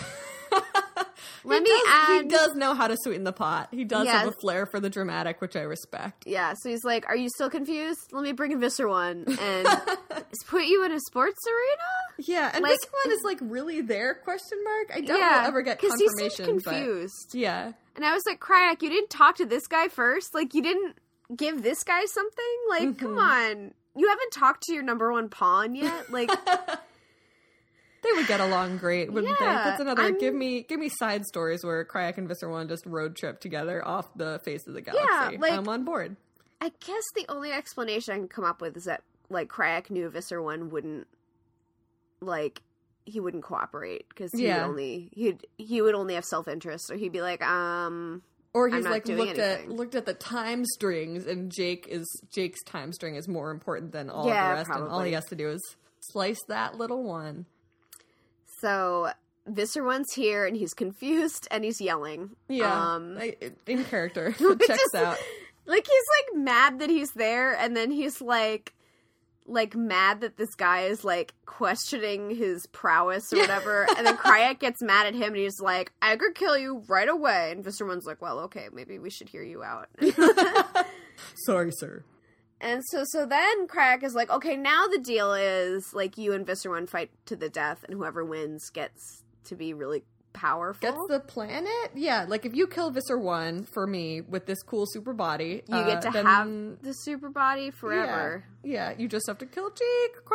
He does know how to sweeten the pot. He does have a flair for the dramatic, which I respect. Yeah, so he's like, are you still confused? Let me bring a Visser One and put you in a sports arena? Yeah, and like, Visser One is, like, really there, ? I doubt we'll ever get confirmation. Because he seemed confused. But, yeah. And I was like, Kryak, you didn't talk to this guy first? Like, you didn't give this guy something? Like, come on. You haven't talked to your number one pawn yet? Like... They would get along great, wouldn't they? That's another. Give me side stories where Kryak and Visser One just road trip together off the face of the galaxy. Yeah, like, I'm on board. I guess the only explanation I can come up with is that, like, Kryak knew Visser One wouldn't, like, he wouldn't cooperate because he would only have self-interest, or he'd be like, or he's like anything. looked at the time strings, and Jake's time string is more important than all of the rest, probably. And all he has to do is slice that little one. So Visser One's here, and he's confused, and he's yelling. Yeah, in character, it checks out. Like, he's, like, mad that he's there, and then he's, like mad that this guy is, like, questioning his prowess or whatever, and then Kryak gets mad at him, and he's like, I could kill you right away, and Visser One's like, well, okay, maybe we should hear you out. Sorry, sir. And so then Kryak is like, okay, now the deal is, like, you and Visser One fight to the death, and whoever wins gets to be really powerful. Gets the planet? Yeah, like, if you kill Visser One for me with this cool super body... You get to have the super body forever. Yeah, you just have to kill Jake, ?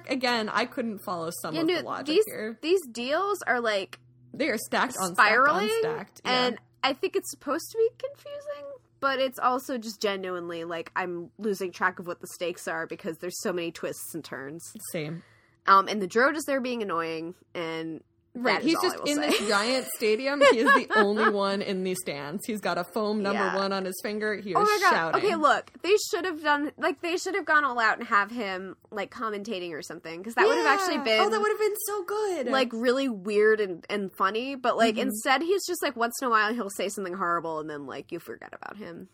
Again, I couldn't follow some of the logic here. These deals are, like... They are stacked on spiraling, stacked. Yeah. And I think it's supposed to be confusing, but it's also just genuinely, like, I'm losing track of what the stakes are because there's so many twists and turns. Same. And the Droid is there being annoying, and Right, he's just in this giant stadium. He is the only one in these stands. He's got a foam number 1 on his finger. He is shouting. Okay, look, they should have gone all out and have him, like, commentating or something, because that would have actually been... Oh, that would have been so good. Like, really weird and funny, but, like, instead he's just, like, once in a while he'll say something horrible, and then, like, you forget about him.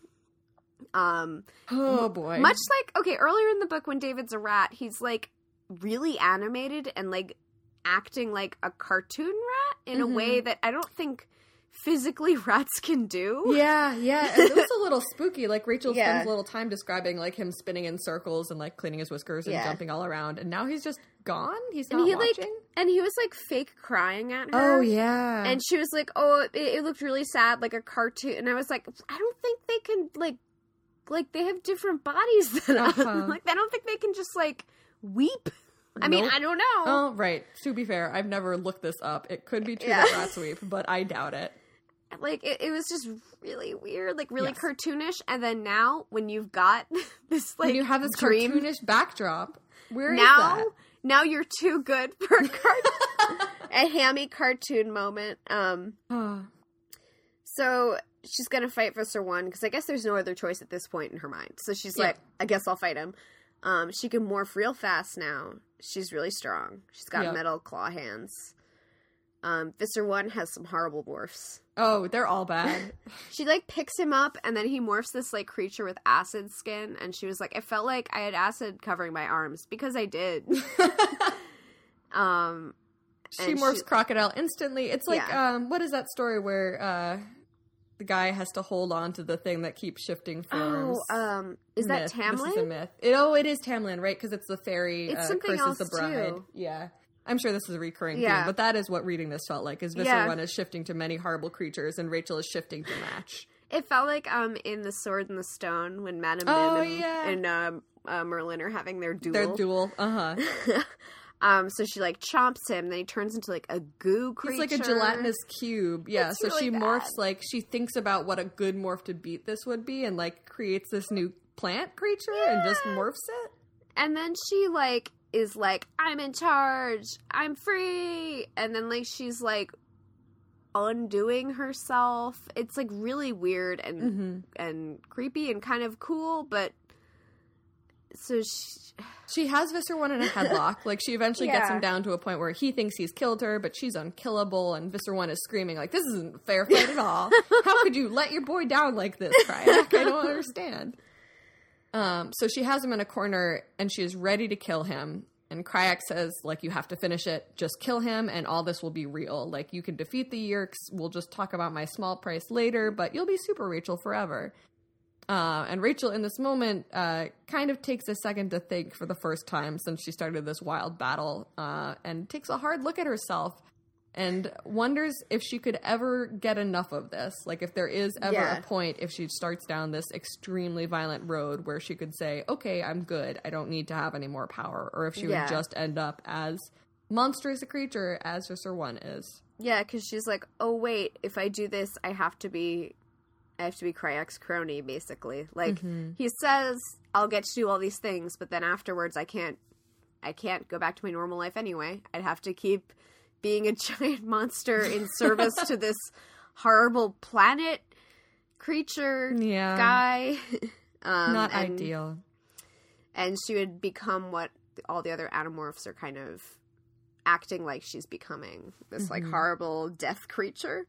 Oh, boy. Much like, okay, earlier in the book when David's a rat, he's, like, really animated and, like, acting like a cartoon rat in a way that I don't think physically rats can do. Yeah. It was a little spooky. Like, Rachel spends a little time describing, like, him spinning in circles and, like, cleaning his whiskers and jumping all around. And now he's just gone? He's not watching? And he was, like, fake crying at her. Oh, yeah. And she was like, oh, it looked really sad, like a cartoon. And I was like, I don't think they can, like they have different bodies than us. Like, I don't think they can just, like, weep. I mean, I don't know. Oh, right. To be fair, I've never looked this up. It could be true that rats weep, but I doubt it. Like, it was just really weird, like, really cartoonish. And then now, when you've got this, like, when you have this cartoonish backdrop, where is that? Now you're too good for a hammy cartoon moment. So she's gonna fight Visser 1, because I guess there's no other choice at this point in her mind. So she's like, I guess I'll fight him. She can morph real fast now. She's really strong. She's got metal claw hands. Visser 1 has some horrible morphs. Oh, they're all bad. She, like, picks him up, and then he morphs this, like, creature with acid skin, and she was like, I felt like I had acid covering my arms, because I did. She morphs Crocodile instantly. It's like, what is that story where, the guy has to hold on to the thing that keeps shifting forms? Oh, is that Tamlin? This is a myth. It is Tamlin, right? Because it's the fairy it's something curses else the bride. Too. Yeah. I'm sure this is a recurring theme, but that is what reading this felt like, is Visser 1 is shifting to many horrible creatures, and Rachel is shifting to match. It felt like in The Sword and the Stone, when Madame Mim and Merlin are having their duel. Their duel, so she, like, chomps him, then he turns into, like, a goo creature. It's like a gelatinous cube. Yeah, it's so really she bad. morphs, like, she thinks about what a good morph to beat this would be, and, like, creates this new plant creature and just morphs it. And then she, like, is like, I'm in charge, I'm free, and then, like, she's, like, undoing herself. It's, like, really weird and creepy and kind of cool, but so she has Visser 1 in a headlock. Like, she eventually gets him down to a point where he thinks he's killed her, but she's unkillable, and Visser 1 is screaming, like, this isn't a fair fight at all. How could you let your boy down like this, Cryak? I don't understand. So she has him in a corner, and she is ready to kill him. And Cryak says, like, you have to finish it. Just kill him, and all this will be real. Like, you can defeat the Yeerks. We'll just talk about my small price later, but you'll be Super Rachel forever. And Rachel, in this moment, kind of takes a second to think for the first time since she started this wild battle, and takes a hard look at herself and wonders if she could ever get enough of this. Like, if there is ever a point, if she starts down this extremely violent road where she could say, okay, I'm good, I don't need to have any more power, or if she would just end up as monstrous a creature as Visser 1 is. Yeah, because she's like, oh, wait, if I do this, I have to be Cryak's crony, basically. Like, he says, I'll get to do all these things, but then afterwards I can't go back to my normal life anyway. I'd have to keep being a giant monster in service to this horrible planet creature guy. Not ideal. And she would become what all the other Animorphs are kind of acting like she's becoming. This, like, horrible death creature.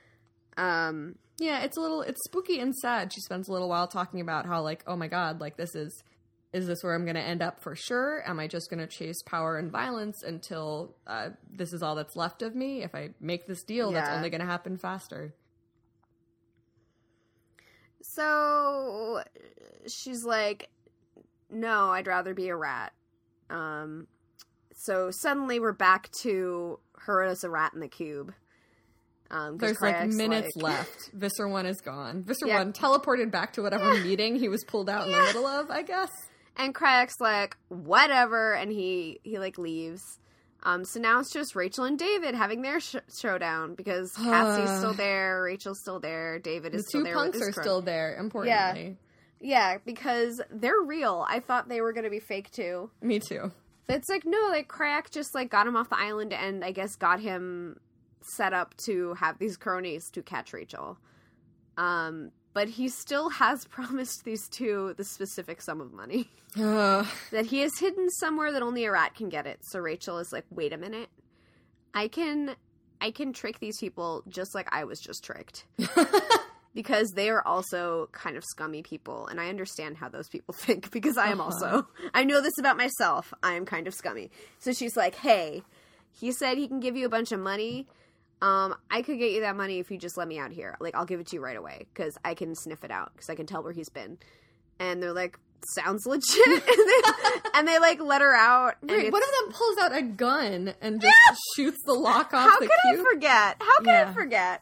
Yeah, it's spooky and sad. She spends a little while talking about how, like, oh my god, like, is this where I'm going to end up for sure? Am I just going to chase power and violence until this is all that's left of me? If I make this deal, that's only going to happen faster. So she's like, no, I'd rather be a rat. So suddenly we're back to her as a rat in the cube. There's like minutes left. Visser 1 is gone. Visser 1 teleported back to whatever meeting he was pulled out in the middle of, I guess. And Cryak's like, whatever, and he like leaves. So now it's just Rachel and David having their showdown, because Cassie's still there, Rachel's still there, David is still there. The two punks are still there, importantly. Yeah, because they're real. I thought they were going to be fake too. Me too. It's like, no, like, Crack just, like, got him off the island and I guess got him set up to have these cronies to catch Rachel. But he still has promised these two the specific sum of money that he has hidden somewhere that only a rat can get it. So Rachel is like, wait a minute. I can trick these people just like I was just tricked. Because they are also kind of scummy people, and I understand how those people think, because I am also. I know this about myself. I am kind of scummy. So she's like, hey, he said he can give you a bunch of money. I could get you that money if you just let me out here. Like, I'll give it to you right away, because I can sniff it out, because I can tell where he's been. And they're like, sounds legit. and they like, let her out. Wait, one of them pulls out a gun and just shoots the lock off the cube. How could I forget?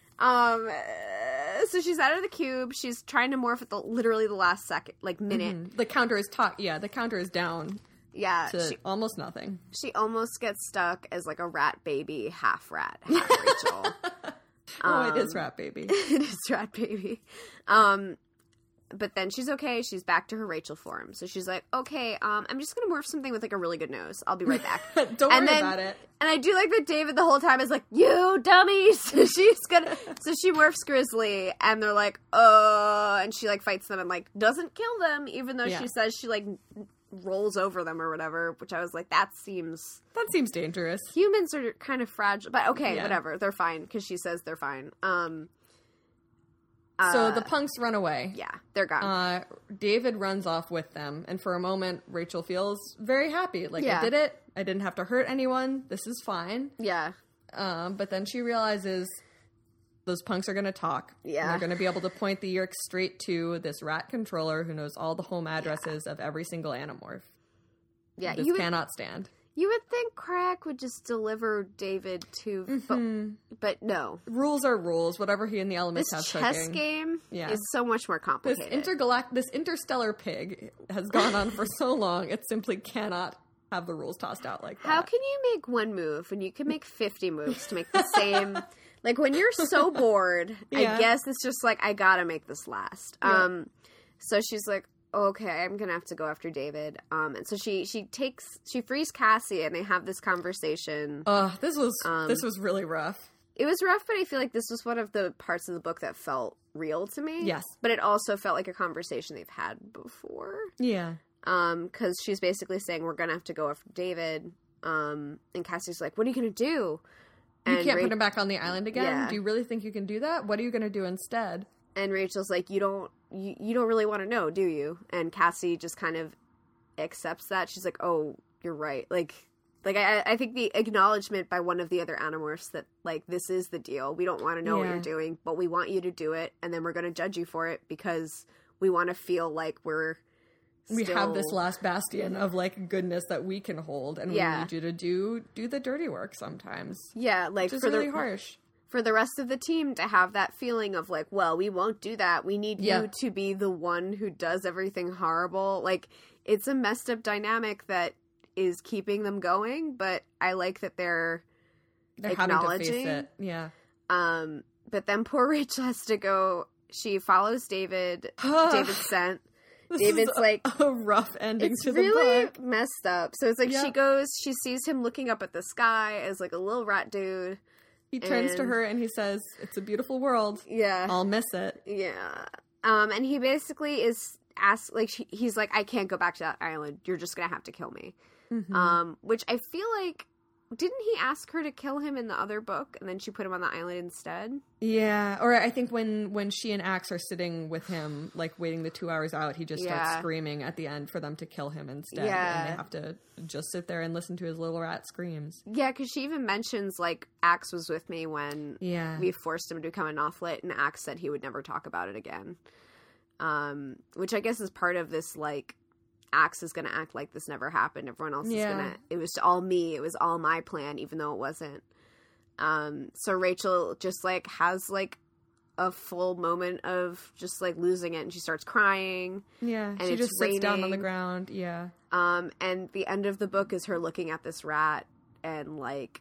So she's out of the cube. She's trying to morph at literally the last second, like, minute. Mm-hmm. The counter is down. Yeah. To almost nothing. She almost gets stuck as, like, a rat baby, half rat, half Rachel. It is rat baby. It is rat baby. But then she's okay. She's back to her Rachel form. So she's like, okay, I'm just going to morph something with, like, a really good nose. I'll be right back. Don't worry about it. And I do like that David the whole time is like, you dummies! So she morphs Grizzly, and they're like, oh, and she, like, fights them and, like, doesn't kill them, even though she says she, like, rolls over them or whatever, which I was like, that seems dangerous. Humans are kind of fragile, but okay, whatever. They're fine, because she says they're fine. So the punks run away. Yeah, they're gone. David runs off with them, and for a moment, Rachel feels very happy. Like, I did it. I didn't have to hurt anyone. This is fine. Yeah. But then she realizes those punks are going to talk. Yeah. And they're going to be able to point the Yeerks straight to this rat controller who knows all the home addresses of every single Animorph. Yeah. This cannot stand. You would think Crack would just deliver David to... But no. Rules are rules. Whatever he and the Elements have cooking. This chess game is so much more complicated. This interstellar pig has gone on for so long, it simply cannot have the rules tossed out like that. How can you make one move when you can make 50 moves to make the same... Like, when you're so bored, I guess it's just like, I gotta make this last. Yeah. So she's like, okay, I'm gonna have to go after David. And so she frees Cassie, and they have this conversation. This was really rough. It was rough, but I feel like this was one of the parts of the book that felt real to me. Yes. But it also felt like a conversation they've had before. Yeah. Because she's basically saying, we're gonna have to go after David. And Cassie's like, what are you gonna do? You can't put him back on the island again? Yeah. Do you really think you can do that? What are you gonna do instead? And Rachel's like, you don't really want to know, do you? And Cassie just kind of accepts that. She's like, oh, you're right. Like I think the acknowledgement by one of the other Animorphs that, like, this is the deal. We don't want to know what you're doing, but we want you to do it, and then we're going to judge you for it because we want to feel like we have this last bastion of, like, goodness that we can hold, and we need you to do the dirty work sometimes. Yeah, like, which is really harsh. For the rest of the team to have that feeling of, like, well, we won't do that. We need you to be the one who does everything horrible. Like, it's a messed up dynamic that is keeping them going, but I like that they're acknowledging. Having to face it. Yeah. But then poor Rachel has to go. She follows David. David's sent. David's like a rough ending to the book. It's really messed up. So it's like she goes, she sees him looking up at the sky as like a little rat dude. He turns to her and he says, "It's a beautiful world. Yeah, I'll miss it." Yeah. And he basically is asked, like, he's like, "I can't go back to that island. You're just gonna have to kill me." Mm-hmm. Which I feel like, didn't he ask her to kill him in the other book, and then she put him on the island instead? Yeah, or I think when she and Axe are sitting with him, like, waiting the 2 hours out, he just starts screaming at the end for them to kill him instead, and they have to just sit there and listen to his little rat screams. Yeah, because she even mentions, like, Axe was with me when we forced him to become a Nothlit, and Axe said he would never talk about it again. Which I guess is part of this, like, Axe is going to act like this never happened. Everyone else is going to... It was all me. It was all my plan, even though it wasn't. So Rachel just, like, has, like, a full moment of just, like, losing it, and she starts crying. Yeah, and she just sits down on the ground. Yeah. And the end of the book is her looking at this rat, and, like,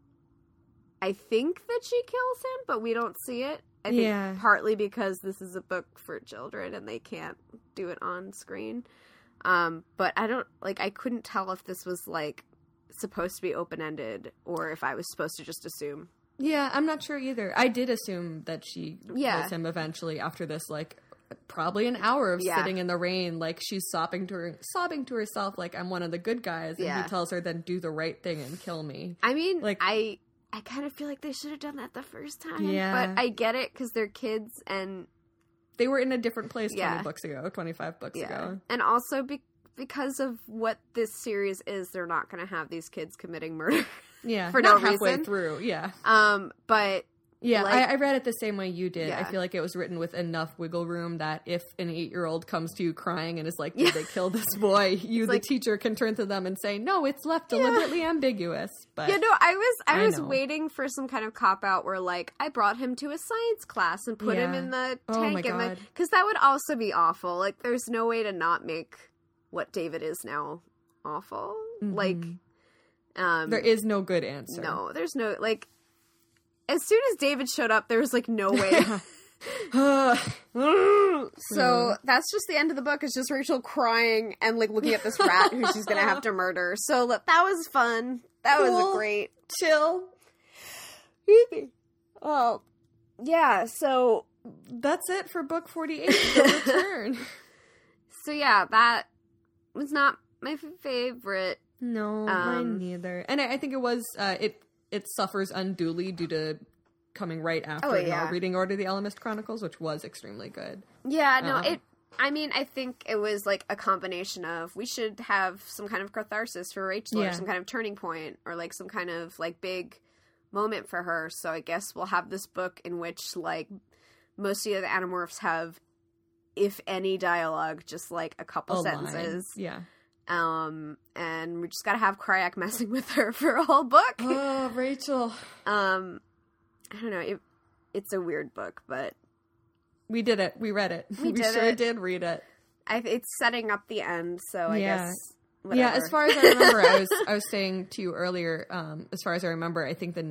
I think that she kills him, but we don't see it. I think partly because this is a book for children, and they can't do it on screen. But I couldn't tell if this was, like, supposed to be open-ended or if I was supposed to just assume. Yeah, I'm not sure either. I did assume that she kills him eventually after this, like, probably an hour of sitting in the rain, like, she's sobbing to herself, like, I'm one of the good guys, and he tells her, then do the right thing and kill me. I mean, like, I kind of feel like they should have done that the first time, but I get it, because they're kids, and... They were in a different place 25 books ago. And also, because of what this series is, they're not going to have these kids committing murder. Yeah, for no reason. Halfway through, yeah. But... Yeah, like, I read it the same way you did. Yeah. I feel like it was written with enough wiggle room that if an 8-year-old comes to you crying and is like, did they kill this boy? You, the teacher, can turn to them and say, no, it's left deliberately ambiguous. But yeah, no, I was waiting for some kind of cop-out where, like, I brought him to a science class and put him in the tank. Because that would also be awful. Like, there's no way to not make what David is now awful. Mm-hmm. Like, there is no good answer. No, there's no, like... As soon as David showed up, there was, like, no way. So that's just the end of the book. It's just Rachel crying and, like, looking at this rat who she's going to have to murder. So that was fun. That was a great... Chill. Oh, yeah, so... That's it for book 48, The Return. So, yeah, that was not my favorite. No, mine neither. And I think it was... It suffers unduly due to coming right after our reading order, The Ellimist Chronicles, which was extremely good. Yeah, no, I think it was like a combination of we should have some kind of catharsis for Rachel or some kind of turning point or like some kind of like big moment for her. So I guess we'll have this book in which like most of the Animorphs have, if any dialogue, just like a couple sentences. Line. Yeah. And we just gotta have Crayak messing with her for a whole book. Oh, Rachel. I don't know. It's a weird book, but... We did it. We read it. We sure did read it. It's setting up the end, so I guess... Whatever. Yeah, as far as I remember, I was saying to you earlier, as far as I remember, I think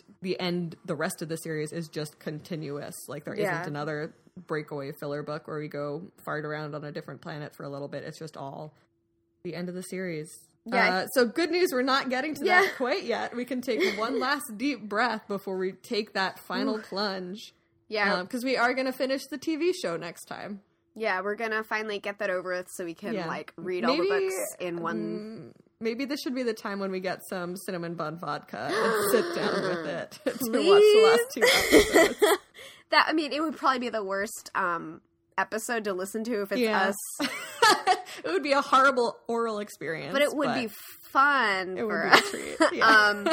the rest of the series is just continuous. Like, there isn't another breakaway filler book where we go fart around on a different planet for a little bit. It's just all... the end of the series. Yeah. So good news, we're not getting to that quite yet. We can take one last deep breath before we take that final plunge. Yeah. Because we are going to finish the TV show next time. Yeah, we're going to finally get that over with so we can, like, read all the books in one... Maybe this should be the time when we get some cinnamon bun vodka and sit down with it to watch the last 2 episodes. It would probably be the worst episode to listen to if it's us. It would be a horrible oral experience. But it would be fun. It would be a treat. Yeah.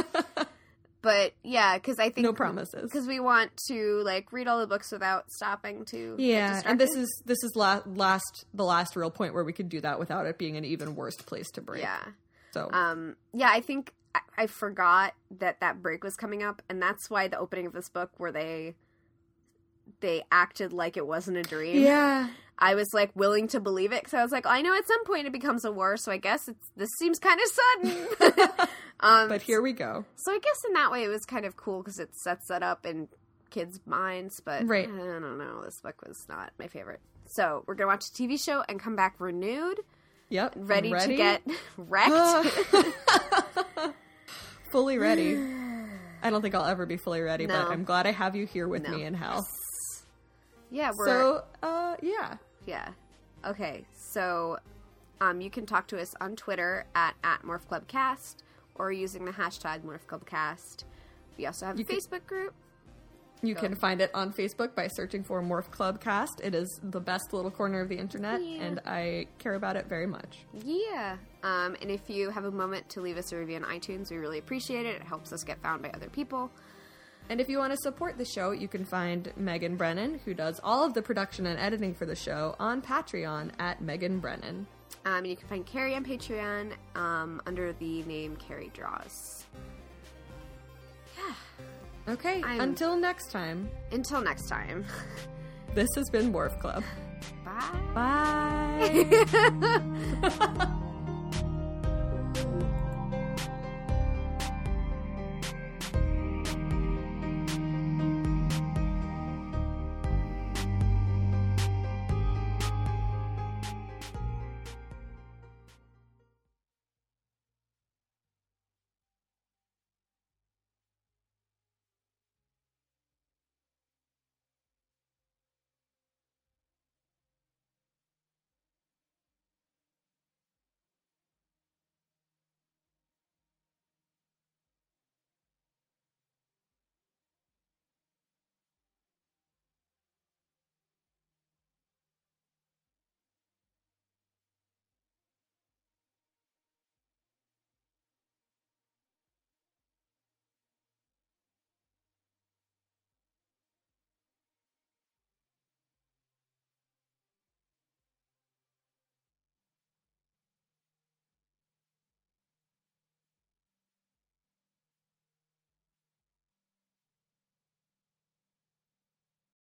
But yeah, because I think... No promises. Because we want to, like, read all the books without stopping to get distracted. And this is the last real point where we could do that without it being an even worse place to break. Yeah. So... I think I forgot that break was coming up, and that's why the opening of this book where they acted like it wasn't a dream. Yeah. I was, like, willing to believe it, because I was like, I know at some point it becomes a war, so I guess this seems kind of sudden. But here we go. So I guess in that way it was kind of cool, because it sets that up in kids' minds, but I don't know, this book was not my favorite. So we're going to watch a TV show and come back renewed. Yep. Ready to get wrecked. Fully ready. I don't think I'll ever be fully ready, but I'm glad I have you here with me in hell. Yeah, Yeah. Okay, so you can talk to us on Twitter at MorphClubCast or using the hashtag MorphClubCast. We also have a Facebook group. You can find it on Facebook by searching for Morph Club Cast. It is the best little corner of the internet, and I care about it very much. Yeah. And if you have a moment to leave us a review on iTunes, we really appreciate it. It helps us get found by other people. And if you want to support the show, you can find Megan Brennan, who does all of the production and editing for the show, on Patreon at Megan Brennan. And you can find Carrie on Patreon under the name Carrie Draws. Yeah. Okay, until next time. Until next time. This has been Morph Club. Bye. Bye.